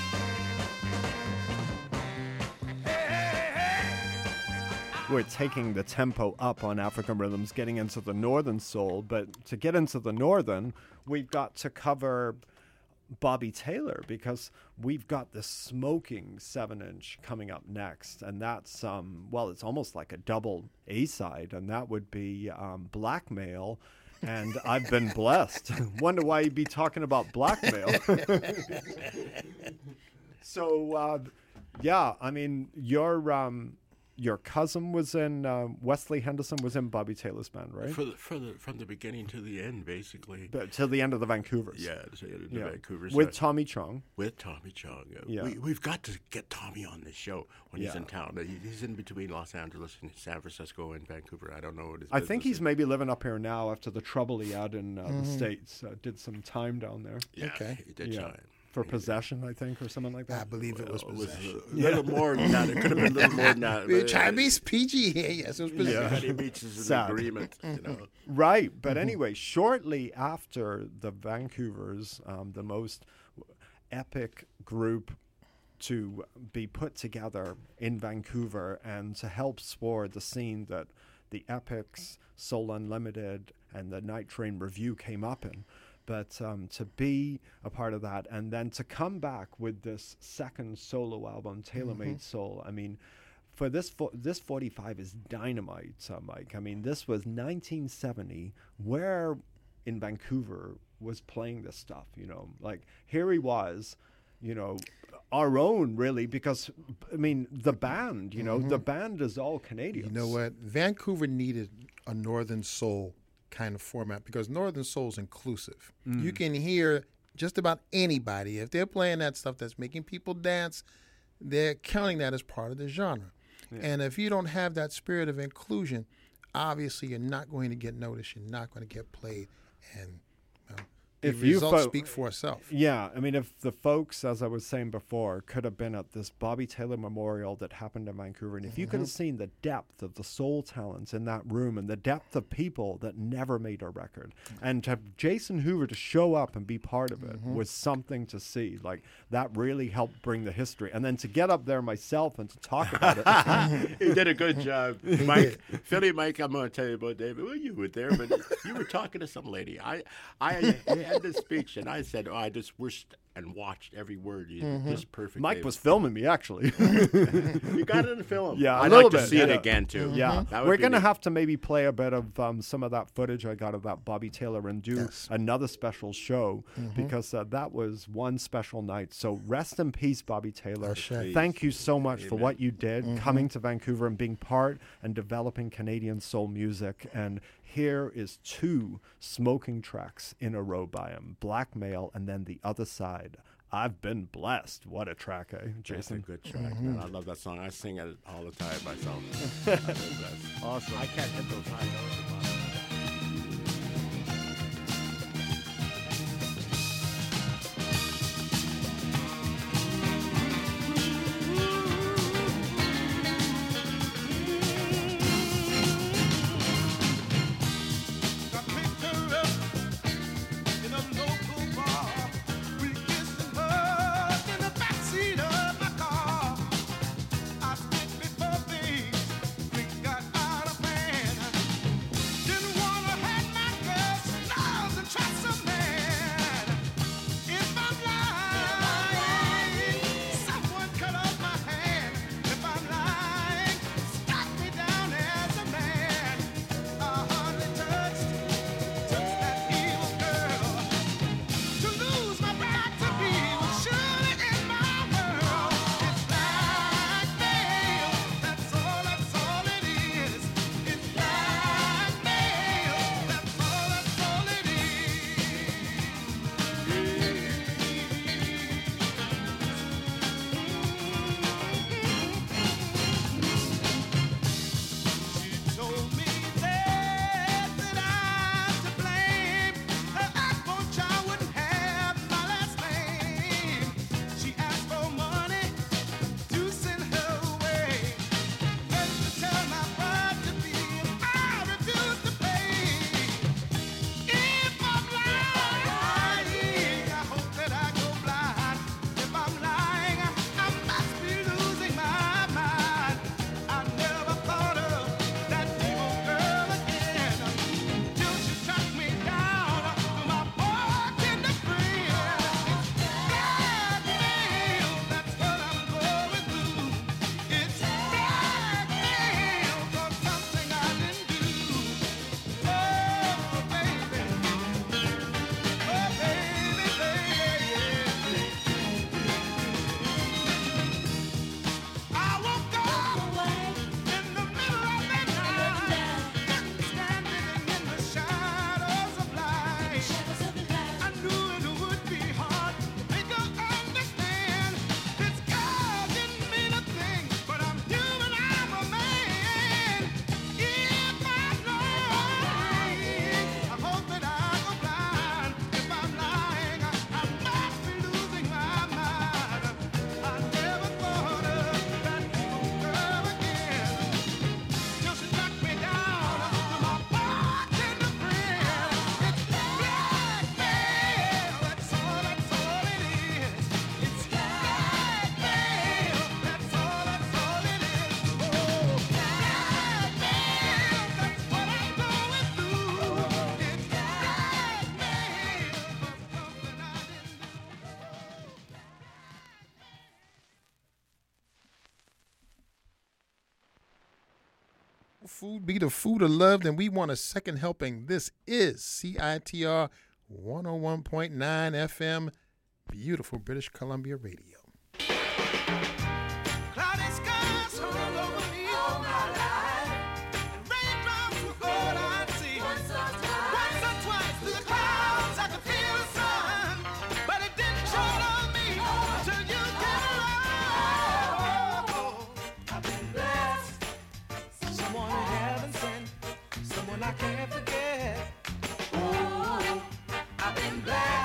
Hey, hey, hey!
We're taking the tempo up on African rhythms, getting into the Northern Soul, but to get into the Northern, we've got to cover Bobby Taylor because we've got the smoking seven inch coming up next, and that's um well, it's almost like a double A side, and that would be um, Blackmail. And I've been blessed. Wonder why you'd be talking about blackmail. So uh, yeah, I mean your um your cousin was in uh, Wesley Henderson was in Bobby Taylor's band, right?
For the, for the, from the beginning to the end, basically.
But till the end of the Vancouvers.
Yeah, to the end of the
Yeah.
Vancouvers.
With
uh,
Tommy Chong.
With Tommy Chong. Uh,
Yeah.
we, we've got to get Tommy on this show when he's
Yeah.
in town. Uh, he- he's in between Los Angeles and San Francisco and Vancouver. I don't know what his
I think
business
he's
is.
maybe living up here now after the trouble he had in uh, the States. Uh, did some time down there.
Yeah,
Okay.
he did
Yeah.
time.
For possession, I think, or something like
I
that.
believe it was
It was
possession.
a little more than that. It could have been a little more than that.
We're
but,
trying
uh,
to be P G here. Yes, it was possession.
Everybody reaches an
Sad.
agreement, you know.
Right, but anyway, shortly after the Vancouvers, um, the most epic group to be put together in Vancouver and to help spore the scene that the Epics, Soul Unlimited, and the Night Train Review came up in. But um, to be a part of that and then to come back with this second solo album, Tailor Made Soul, I mean, for this fo- this forty-five is dynamite, uh, Mike. I mean, this was nineteen seventy. Where in Vancouver was playing this stuff? You know, like here he was, you know, our own really, because I mean the band. You know, the band is all Canadians.
You know what? Vancouver needed a Northern Soul kind of format because Northern Soul's inclusive. You can hear just about anybody. If they're playing that stuff that's making people dance, they're counting that as part of the genre. And if you don't have that spirit of inclusion, obviously you're not going to get noticed. You're not going to get played. And well, the
if you
results
fo-
speak for itself.
Yeah, I mean, if the folks, as I was saying before, could have been at this Bobby Taylor Memorial that happened in Vancouver, and if you could have seen the depth of the soul talents in that room and the depth of people that never made a record, and to have Jason Hoover to show up and be part of it was something to see. Like, that really helped bring the history. And then to get up there myself and to talk about it.
He did a good job. Mike, Philly Mike, I'm going to tell you about David. Well, you were there, but you were talking to some lady. I I had this speech, and I said, oh, I just wished and watched every word. You just perfect.
Mike
David.
was filming me, actually.
You got it in film.
Yeah, a
I'd
little
like to
bit,
see it
yeah.
again, too.
Yeah,
That would
we're
be
going to
neat.
have to maybe play a bit of um, some of that footage I got of that Bobby Taylor and do
Yes.
another special show because uh, that was one special night. So rest in peace, Bobby Taylor.
Ashe.
Thank you so much for
Amen.
what you did, coming to Vancouver and being part and developing Canadian soul music. And here is two smoking tracks in a row by him, Blackmail and then The Other Side. I've been blessed. What a track, eh,
That's a
Jason?
good track, man. I love that song. I sing it all the time myself. I've been blessed.
Awesome.
I can't hit those high notes.
I picked her up in a local bar. We kissed and hugged in the backseat of my car. I spit before things we got out of hand. Didn't wanna have my girl snarls and trust a man. If I'm lying, someone cut off my hand. If I'm lying, strike me down as a man. I hardly touched, touched that evil girl. To lose my right to be was surely in my world. It's blackmail, that's all, that's all it is. It's blackmail, that's all, that's all it She told me that, that I'm to blame. Her iPhone child wouldn't have my last name. She asked for money to send her away. Then to tell my bride to be, and I refused to pay. If I'm lying, I hope that I go blind. If I'm lying, I must be losing my mind. I never thought of that evil girl again till she tracked me down to my porch in the friend. Blackmail, that's what I'm going through. It's blackmail for something I didn't do. Oh, baby. Oh, baby, baby. I woke up in the middle of the night, standing in the shadows of light. I knew it would be hard to make her understand. This girl didn't mean a thing, but I'm human, I'm a man. If I'm lying, I hope that I go blind. If I'm lying, I, I must be losing my mind. I never thought of that evil girl again till she knocked me down to my porch in the friend. It's blackmail, that's all, that's all it is. It's blackmail, that's all, that's all it is. Oh, blackmail, that's what I'm going through. It's blackmail for something I didn't do.
Food be the food of love, and we want a second helping. This is C I T R one oh one point nine F M, beautiful British Columbia radio.
Cloudy skies hung over me all my life. And raindrops were all I'd see. Once or twice through the clouds I could feel the sun, but it didn't show on me until you came along.
I've been blessed. Someone in heaven sent, someone I can't forget. Ooh, I've been blessed.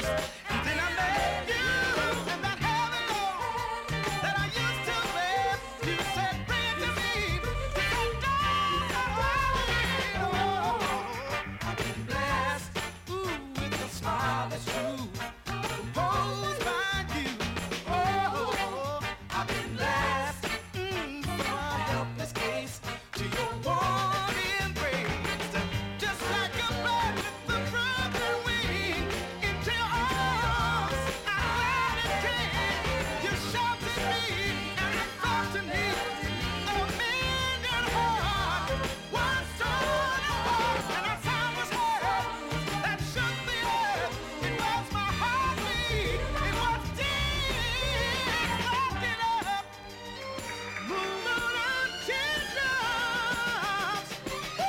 And then I met you, and that heavy load that I used to bear, you said, bring it to me. You said, darling, oh, I've been blessed, ooh, with a smile that's true, composed by you. Oh, I've been blessed, mm, from a helpless case to your warm embrace. Just like a bird with a broken wing into your arms, I'm glad it came. You sheltered me and you thought to me a million heart was torn apart, and our sound was heard that shook the earth. It was my heartbeat, it was tears locking up, moving on teardrops. Oh,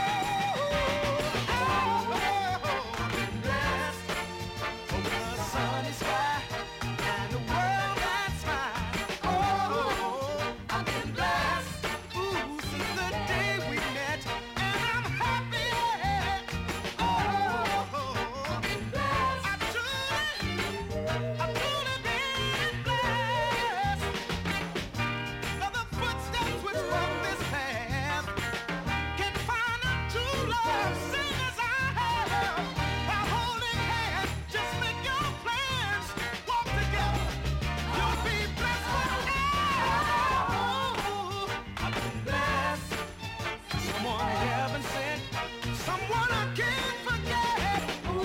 I've been blessed over a sunny sky and a world that's mine. Oh, I've been blessed, ooh, since the day we met, and I'm happy. Oh, I've been blessed. I've truly, I've truly been blessed. Now the footsteps which walk this path can find a true love, sing as I have. By holding hands, just make your plans, walk together. You'll be blessed forever. I've been blessed. Someone heaven sent, someone I can't forget.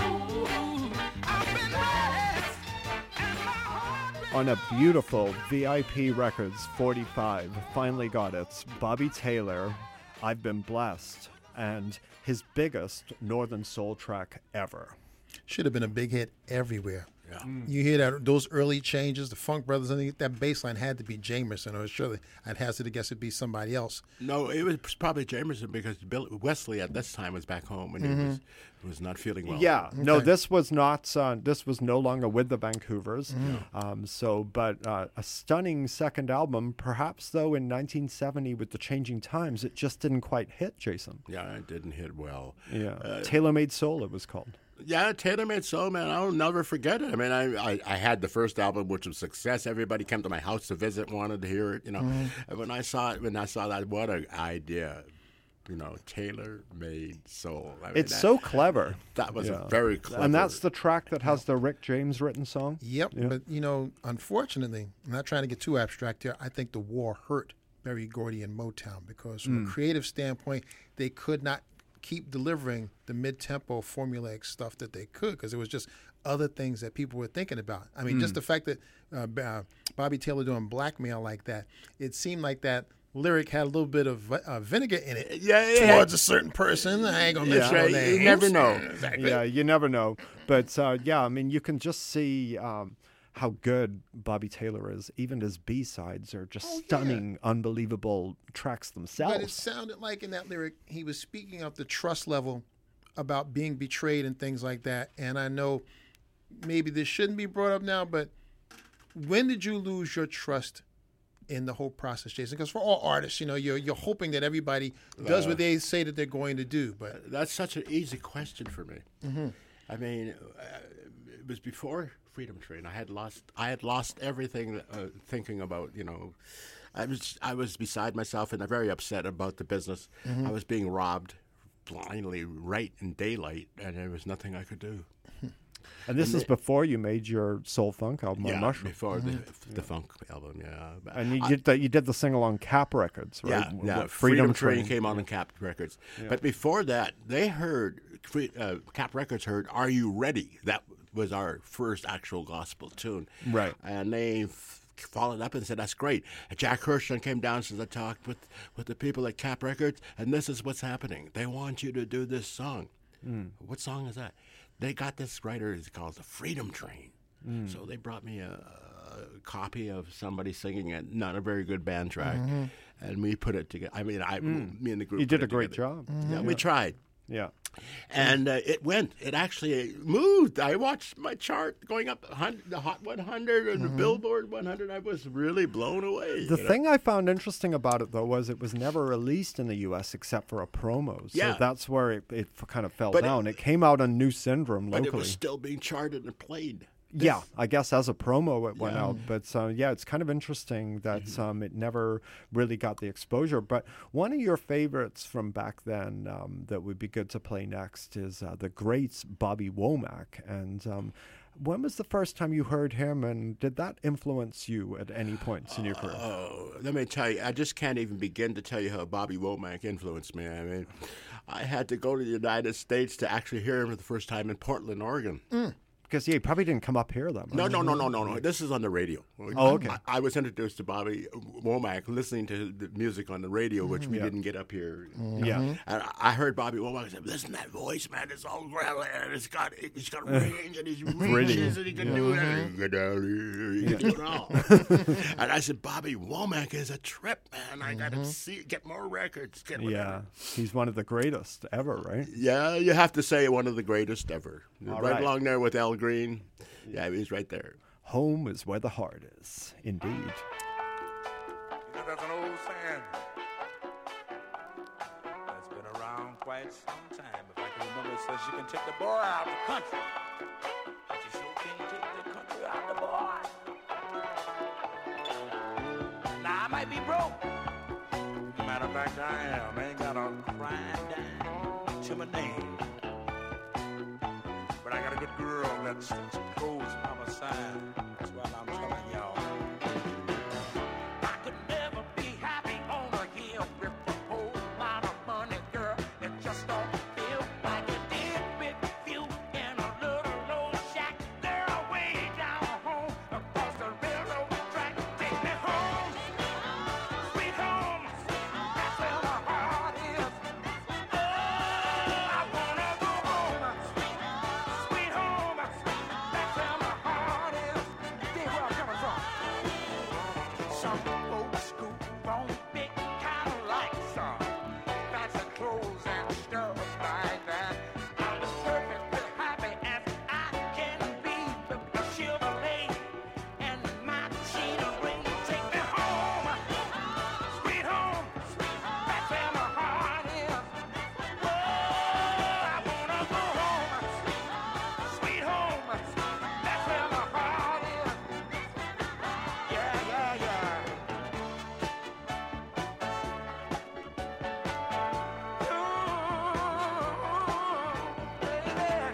Ooh, I've been blessed, and my heart.
On a beautiful V I P Records forty-five, finally got it. Bobby Taylor, I've Been Blessed, and his biggest Northern Soul track ever.
Should have been a big hit everywhere. You hear that those early changes, the Funk Brothers, I think that bass line had to be Jamerson, or surely I'd hazard to guess it'd be somebody else.
No, it was probably Jamerson because Bill Wesley at this time was back home and he was was not feeling well.
Yeah, no,
Okay.
this was not. Uh, this was no longer with the Vancouvers. Um, so, but uh, a stunning second album. Perhaps though, in nineteen seventy, with the changing times, it just didn't quite hit. Jason.
Yeah, it didn't hit well.
Yeah,
Uh,
Tailor Made Soul, it was called.
Yeah, Taylor Made Soul, man. I'll never forget it. I mean, I, I, I had the first album, which was a success. Everybody came to my house to visit, wanted to hear it. You know, and when I saw it, when I saw that, what an idea! You know, Taylor Made Soul. I mean,
It's
that,
so clever.
That was
Yeah.
a very clever.
And that's the track that has the Rick James written song.
Yep,
Yeah.
but you know, unfortunately, I'm not trying to get too abstract here. I think the war hurt Berry Gordy and Motown because from a creative standpoint, they could not keep delivering the mid-tempo formulaic stuff that they could because it was just other things that people were thinking about. I mean, just the fact that uh, B- uh, Bobby Taylor doing Blackmail like that, it seemed like that lyric had a little bit of vi- uh, vinegar in it
Yeah, yeah.
towards a certain person. I ain't gonna mention
Yeah,
no
you
names.
never know.
Yeah, you never know. But uh, yeah, I mean, you can just see um, how good Bobby Taylor is. Even his B-sides are just
Oh, yeah.
stunning, unbelievable tracks themselves.
But it sounded like in that lyric he was speaking of the trust level about being betrayed and things like that. And I know maybe this shouldn't be brought up now, but when did you lose your trust in the whole process, Jason? Because for all artists, you know, you're you're hoping that everybody does what they say that they're going to do. But
That's such an easy question for me. I mean, uh, it was before Freedom Train. I had lost. I had lost everything. Uh, thinking about, you know, I was I was beside myself and very upset about the business. I was being robbed blindly, right in daylight, and there was nothing I could do.
and this is before you made your soul funk album on
Yeah,
Mushroom.
before the the funk album. Yeah, But
And you
I-
did that. You did the sing along Cap Records, right?
Yeah,
W-
yeah.
what,
Freedom, Train, came on in Cap Records, but before that, they heard Free- uh, Cap Records heard "Are You Ready?" That was our first actual gospel tune,
Right.
And they f- followed up and said, "That's great." And Jack Hirschman came down and says, "I talked with with the people at Cap Records, and this is what's happening. They want you to do this song." What song is that? They got this writer. It's called the Freedom Train. So they brought me a, a copy of somebody singing it, not a very good band track, and we put it together. I mean, I, me and the group.
You
put
did a
it
great
together.
job.
Yeah, we tried.
Yeah.
And uh, it went. It actually moved. I watched my chart going up one hundred, the Hot one hundred and the Billboard one hundred. I was really blown away.
The
you know?
thing I found interesting about it, though, was it was never released in the U S except for a promo. So
Yeah.
that's where it, it f- kind of fell
But it-
down. It, came out on New Syndrome
But
locally.
it was still being charted and played.
Yeah, I guess as a promo it went
Yeah.
out, but uh, yeah, it's kind of interesting that
Mm-hmm.
um, it never really got the exposure. But one of your favorites from back then um, that would be good to play next is uh, the great Bobby Womack. And um, when was the first time you heard him, and did that influence you at any points in your career?
Oh, let me tell you, I just can't even begin to tell you how Bobby Womack influenced me. I mean, I had to go to the United States to actually hear him for the first time in Portland, Oregon.
Because yeah, he probably didn't come up here that much.
No, no, no, no, no, no. This is on the radio.
Oh, okay.
I, I was introduced to Bobby Womack listening to the music on the radio, which we
Yeah.
didn't get up here.
Yeah.
And I- I heard Bobby Womack say, "Listen to that voice, man. It's all gravelly, and it's got it's got range, and he's reaches, and he can do it. Get down here, he can do it all." And I said, "Bobby Womack is a trip, man. I got to see, get more records. Get
Yeah,
whatever."
he's one of the greatest ever, right?
Yeah, you have to say one of the greatest ever.
All
right,
right.
along there with Al Green. Yeah, he's right there.
Home is where the heart is, indeed.
You know, there's an old saying that's been around quite some time. If I can remember, it says you can take the boy out of the country, but you sure can't take the country out of the boy. Now, I might be broke. Matter of fact, I am. I ain't got a crying dime to my name. But I got a good girl that sticks clothes by my side. That's what I'm telling y'all. I could never be happy on a hill with a whole lot of money, girl. It just don't feel like it did with you in a little old shack. Girl, way down home across the railroad track. Take me home, sweet home. That's where my heart is. Oh, I wanna go home. Sweet home, that's where my heart is. Dig where I'm coming from. Some old school won't be kinda like some fancy clothes and stuff like that. I'm as perfectly happy as I can be with a Chevrolet and my machinery. Take me home, sweet home, that's where my heart is. Oh, I wanna go home. Sweet home, that's where my heart is. Yeah, yeah, yeah. Ooh, baby.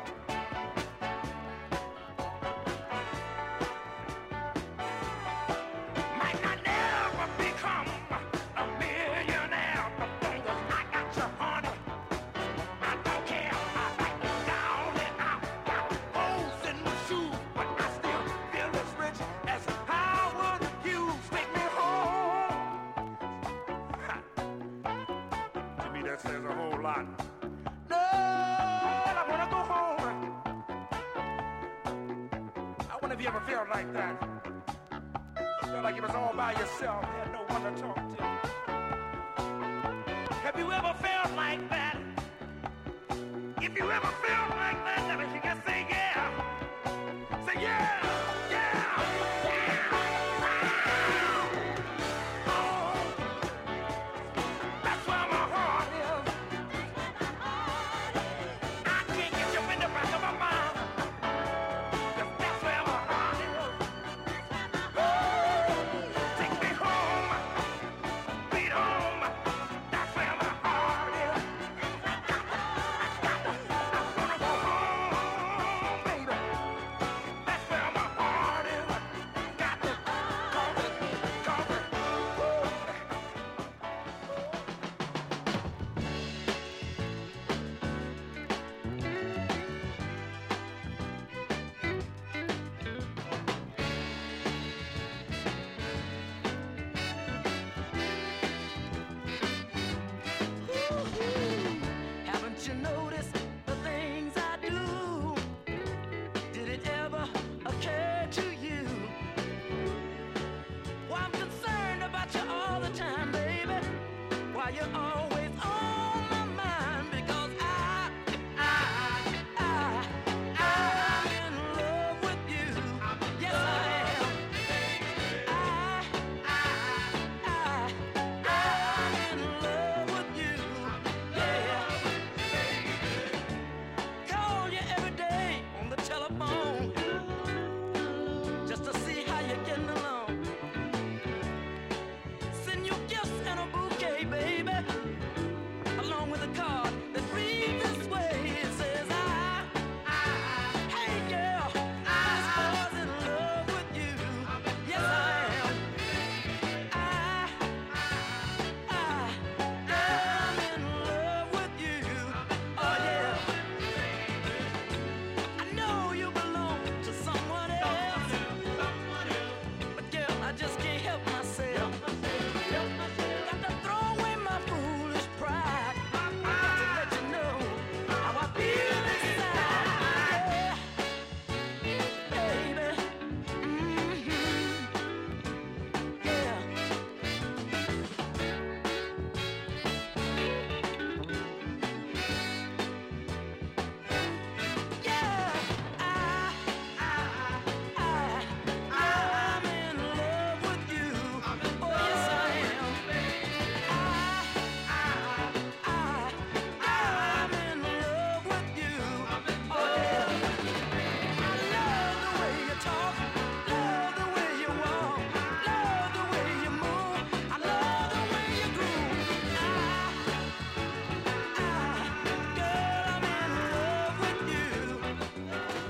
Might not never become a millionaire, but long as I got your honey, I don't care. I like you down and out. Got holes in my shoes, but I still feel as rich as Howard Hughes. Take me home. Ha. To me, that says a whole lot. No, I wanna go home. I wonder if you ever felt like that. Felt like you was all by yourself, had no one to talk to. Have you ever felt like that? If you ever felt like that, then you can say yeah. Say yeah, yeah, yeah. Oh, that's where my heart is. I can't get you in the back of my mind. 'Cause that's where my heart is. Oh, take me home, sweet home. That's where my heart is. I wanna go home.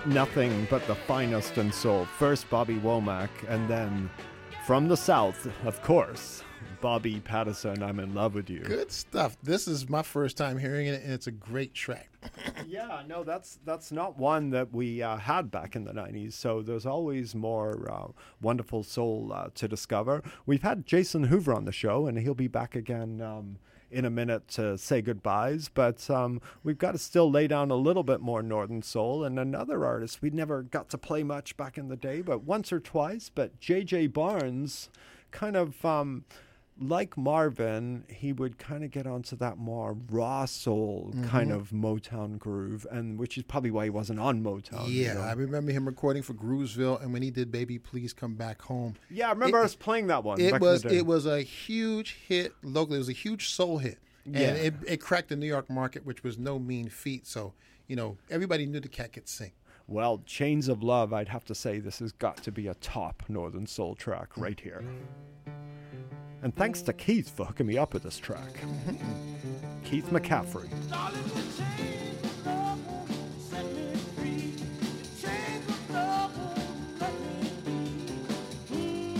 nothing but the finest in soul. First, Bobby Womack, and then from the South, of course, Bobby Patterson, I'm in Love with You.
Good stuff. This is my first time hearing it, and it's a great track.
Yeah, no, that's that's not one that we uh, had back in the nineties, so there's always more uh, wonderful soul uh, to discover. We've had Jason Hoover on the show, and he'll be back again um, in a minute to say goodbyes, but um, we've got to still lay down a little bit more Northern Soul, and another artist we never got to play much back in the day, but once or twice, but J J Barnes kind of... Um, like Marvin, he would kind of get onto that more raw soul
Mm-hmm.
kind of Motown groove, and which is probably why he wasn't on Motown. you
Yeah,
know?
I remember him recording for Groovesville, and when he did "Baby Please Come Back Home,"
yeah, I remember
it-
us playing that one.
it
back
was
in the day.
it was a huge hit locally. It was a huge soul hit,
Yeah.
and it, it cracked the New York market, which was no mean feat. So you know, everybody knew the cat could sing.
Well, Chains of Love, I'd have to say this has got to be a top Northern Soul track
Mm.
right here. And thanks to Keith for hooking me up with this track. Keith McCaffrey.
Darling, the chains of love won't set me free. The chains of love won't let me be.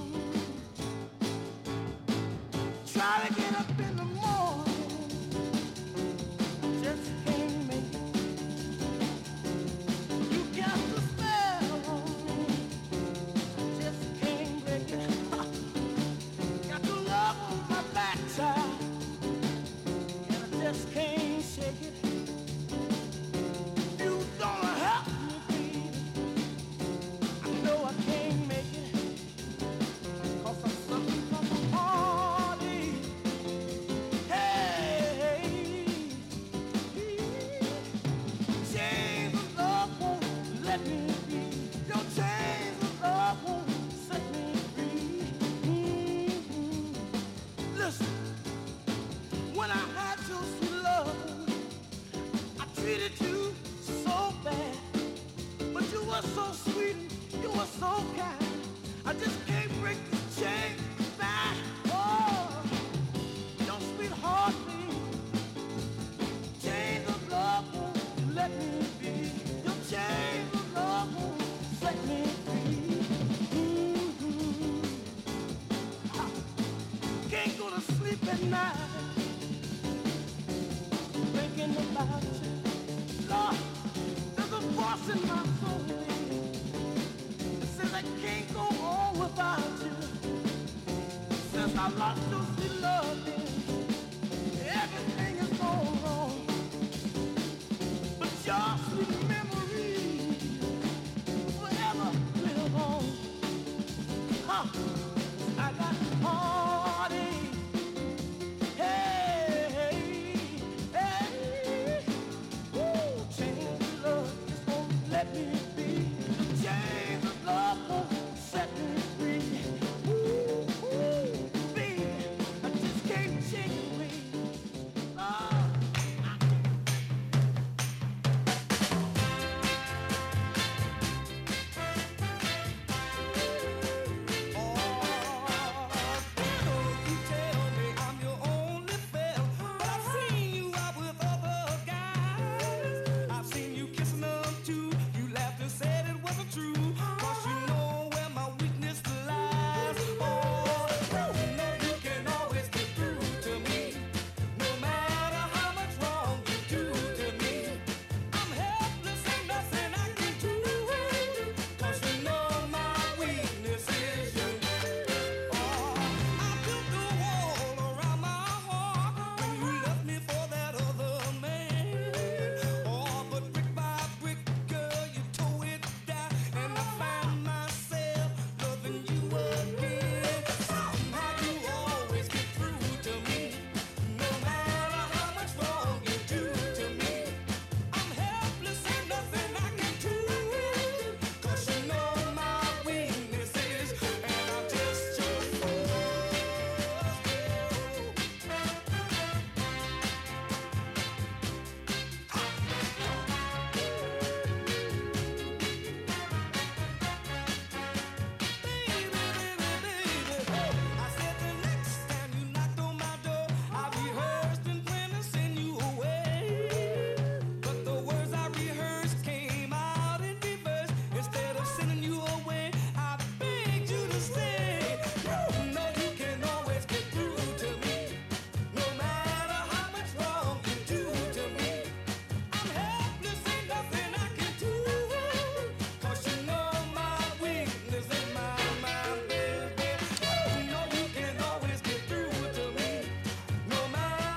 Mhm. Try to get up in the morning, just can't make it. You got the spell on me, just can't break it. Got the love on my back, child. Just can't shake it. You don't help me, baby. I know I can't make it. 'Cause I'm suffering from a heartache. Hey, chains of love won't let me be. Your chains of love won't set me free. Mhm. Listen. When I had your sweet love, I treated you so bad. But you were so sweet, you were so kind. I just can't break the chain back. Oh, your sweetheart, me. Chains of love won't let me be. Your chains of love won't set me free. Mhm. Ha. Can't go to sleep at night thinking about you. Lord, there's a voice in my soul that says I can't go on without you. Since I lost your sweet loving, everything is gone wrong. But your sweet memory forever live on. Huh. I got heartache. Hey, hey, ooh, chains of love just won't let me be. Chains of love won't set me free. Ooh, ooh, baby, I just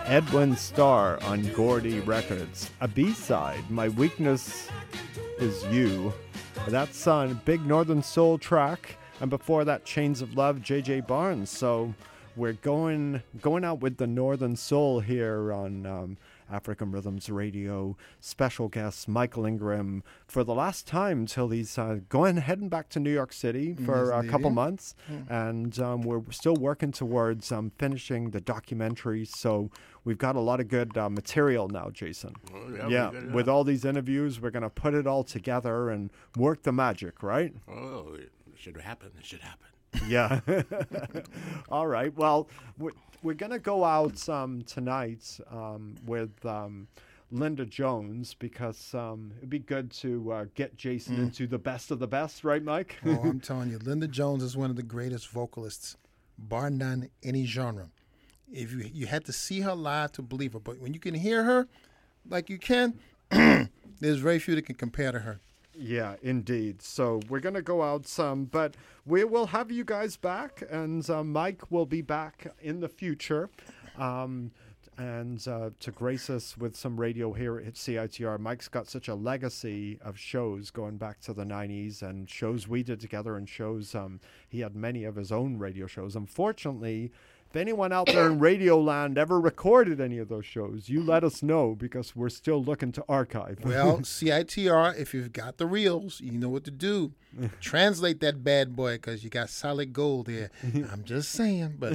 Edwin Starr on Gordy Records. A B-side, My Weakness Is You. That's on Big Northern Soul track. And before that, Chains of Love, J J Barnes. So we're going going out with the Northern Soul here on um, African Rhythms Radio. Special guest Michael Ingram for the last time till he's uh, going heading back to New York City for
Yes,
a
indeed.
couple months,
Mm.
and um, we're still working towards um, finishing the documentary. So we've got a lot of good uh, material now, Jason.
Oh, yeah,
yeah,
we got it
with
up.
all these interviews, we're gonna put it all together and work the magic, right?
Oh, it should happen. It should happen.
Yeah. All right. Well, we're, we're going to go out um, tonight um, with um, Linda Jones because um, it'd be good to uh, get Jason
Mm.
into the best of the best, right, Mike?
Oh, I'm telling you, Linda Jones is one of the greatest vocalists, bar none, any genre. If you you had to see her live to believe her, but when you can hear her, like you can, there's very few that can compare to her.
Yeah, indeed. So we're going to go out some, but we will have you guys back, and uh, Mike will be back in the future. Um, and uh, to grace us with some radio here at C I T R. Mike's got such a legacy of shows going back to the nineties and shows we did together and shows um, he had many of his own radio shows. Unfortunately, if anyone out there in Radio Land ever recorded any of those shows, you let us know because we're still looking to archive.
Well, C I T R, if you've got the reels, you know what to do. Translate that bad boy because you got solid gold there. I'm just saying, but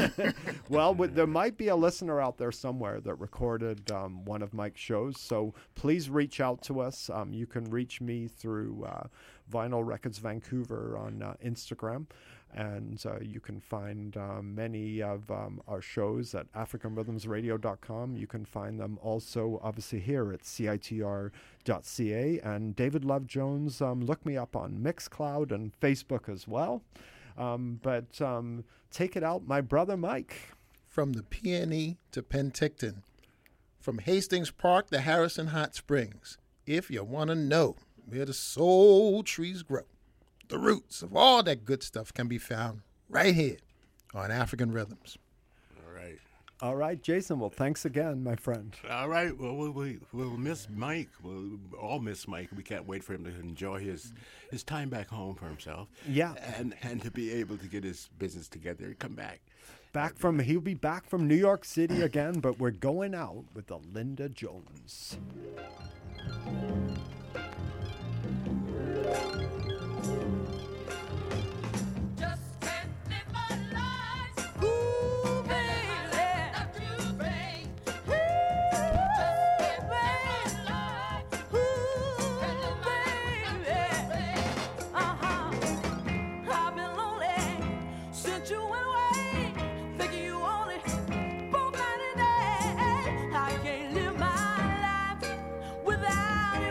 Well, but there might be a listener out there somewhere that recorded um, one of Mike's shows, so please reach out to us. Um, you can reach me through uh, Vinyl Records Vancouver on uh, Instagram, and uh, you can find uh, many of um, our shows at african rhythms radio dot com. You can find them also, obviously, here at C I T R dot C A. And David Love Jones, um, look me up on Mixcloud and Facebook as well. Um, but um, take it out, my brother Mike.
from the P N E to Penticton, from Hastings Park to Harrison Hot Springs, if you want to know where the soul trees grow, the roots of all that good stuff can be found right here on African Rhythms.
All right.
All right, Jason. Well, thanks again, my friend.
All right. Well, we'll, we'll, we'll miss Mike. We'll all miss Mike. We can't wait for him to enjoy his, his time back home for himself.
Yeah.
And and to be able to get his business together and come back.
Back from he'll be back from New York City again, but we're going out with the Linda Jones.
Just can't live my life. Ooh, baby. Not you, babe. Just can't live my life. Ooh, baby. Uh-huh. I've been lonely since you went away. Thinking you only both night and day. I can't live my life without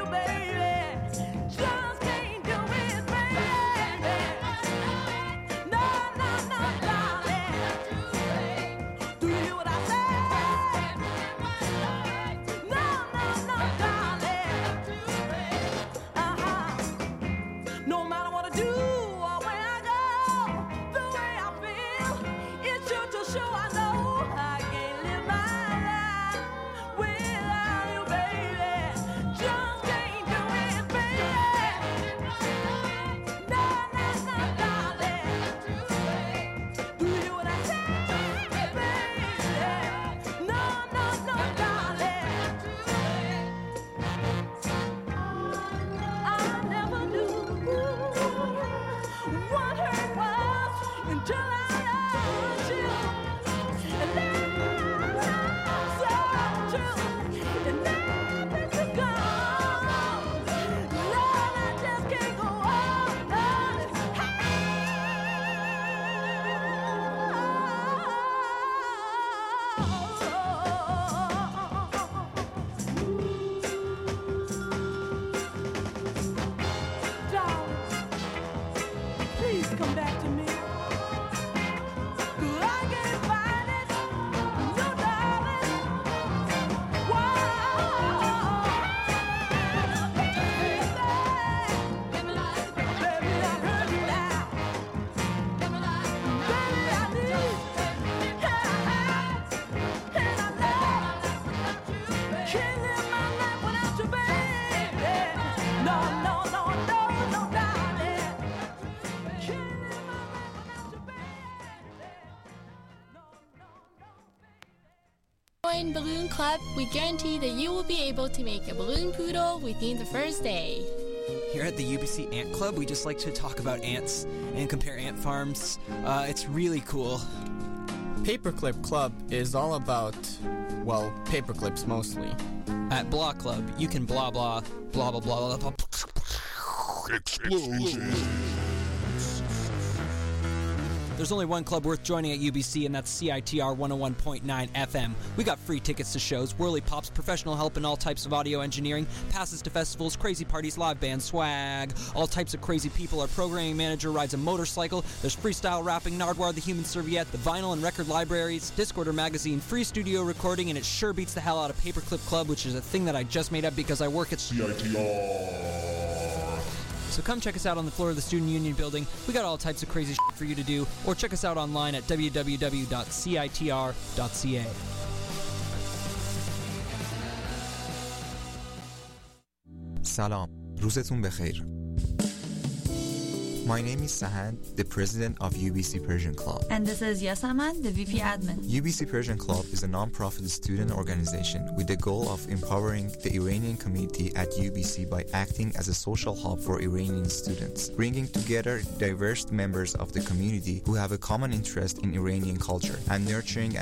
join Balloon Club, we guarantee that you will be able to make a balloon poodle within the first day.
Here at the U B C Ant Club, we just like to talk about ants and compare ant farms. Uh, it's really cool.
Paperclip Club is all about, well, paperclips mostly.
At Blah Club, you can blah blah, blah blah blah blah blah.
Explosion.
There's only one club worth joining at U B C, and that's C I T R one oh one point nine F M. We got free tickets to shows, whirly pops, professional help in all types of audio engineering, passes to festivals, crazy parties, live band swag, all types of crazy people. Our programming manager rides a motorcycle. There's freestyle rapping, Nardwar the Human Serviette, the vinyl and record libraries, Discorder magazine, free studio recording, and it sure beats the hell out of Paperclip Club, which is a thing that I just made up because I work at
C I T R.
So come check us out on the floor of the Student Union building. We got all types of crazy shit for you to do. Or check us out online at w w w dot c i t r dot c a.
سلام، روزتون بخیر. My name is Sahand, the president of U B C Persian Club.
And this is Yasaman, the V P admin.
U B C Persian Club is a non-profit student organization with the goal of empowering the Iranian community at U B C by acting as a social hub for Iranian students, bringing together diverse members of the community who have a common interest in Iranian culture and nurturing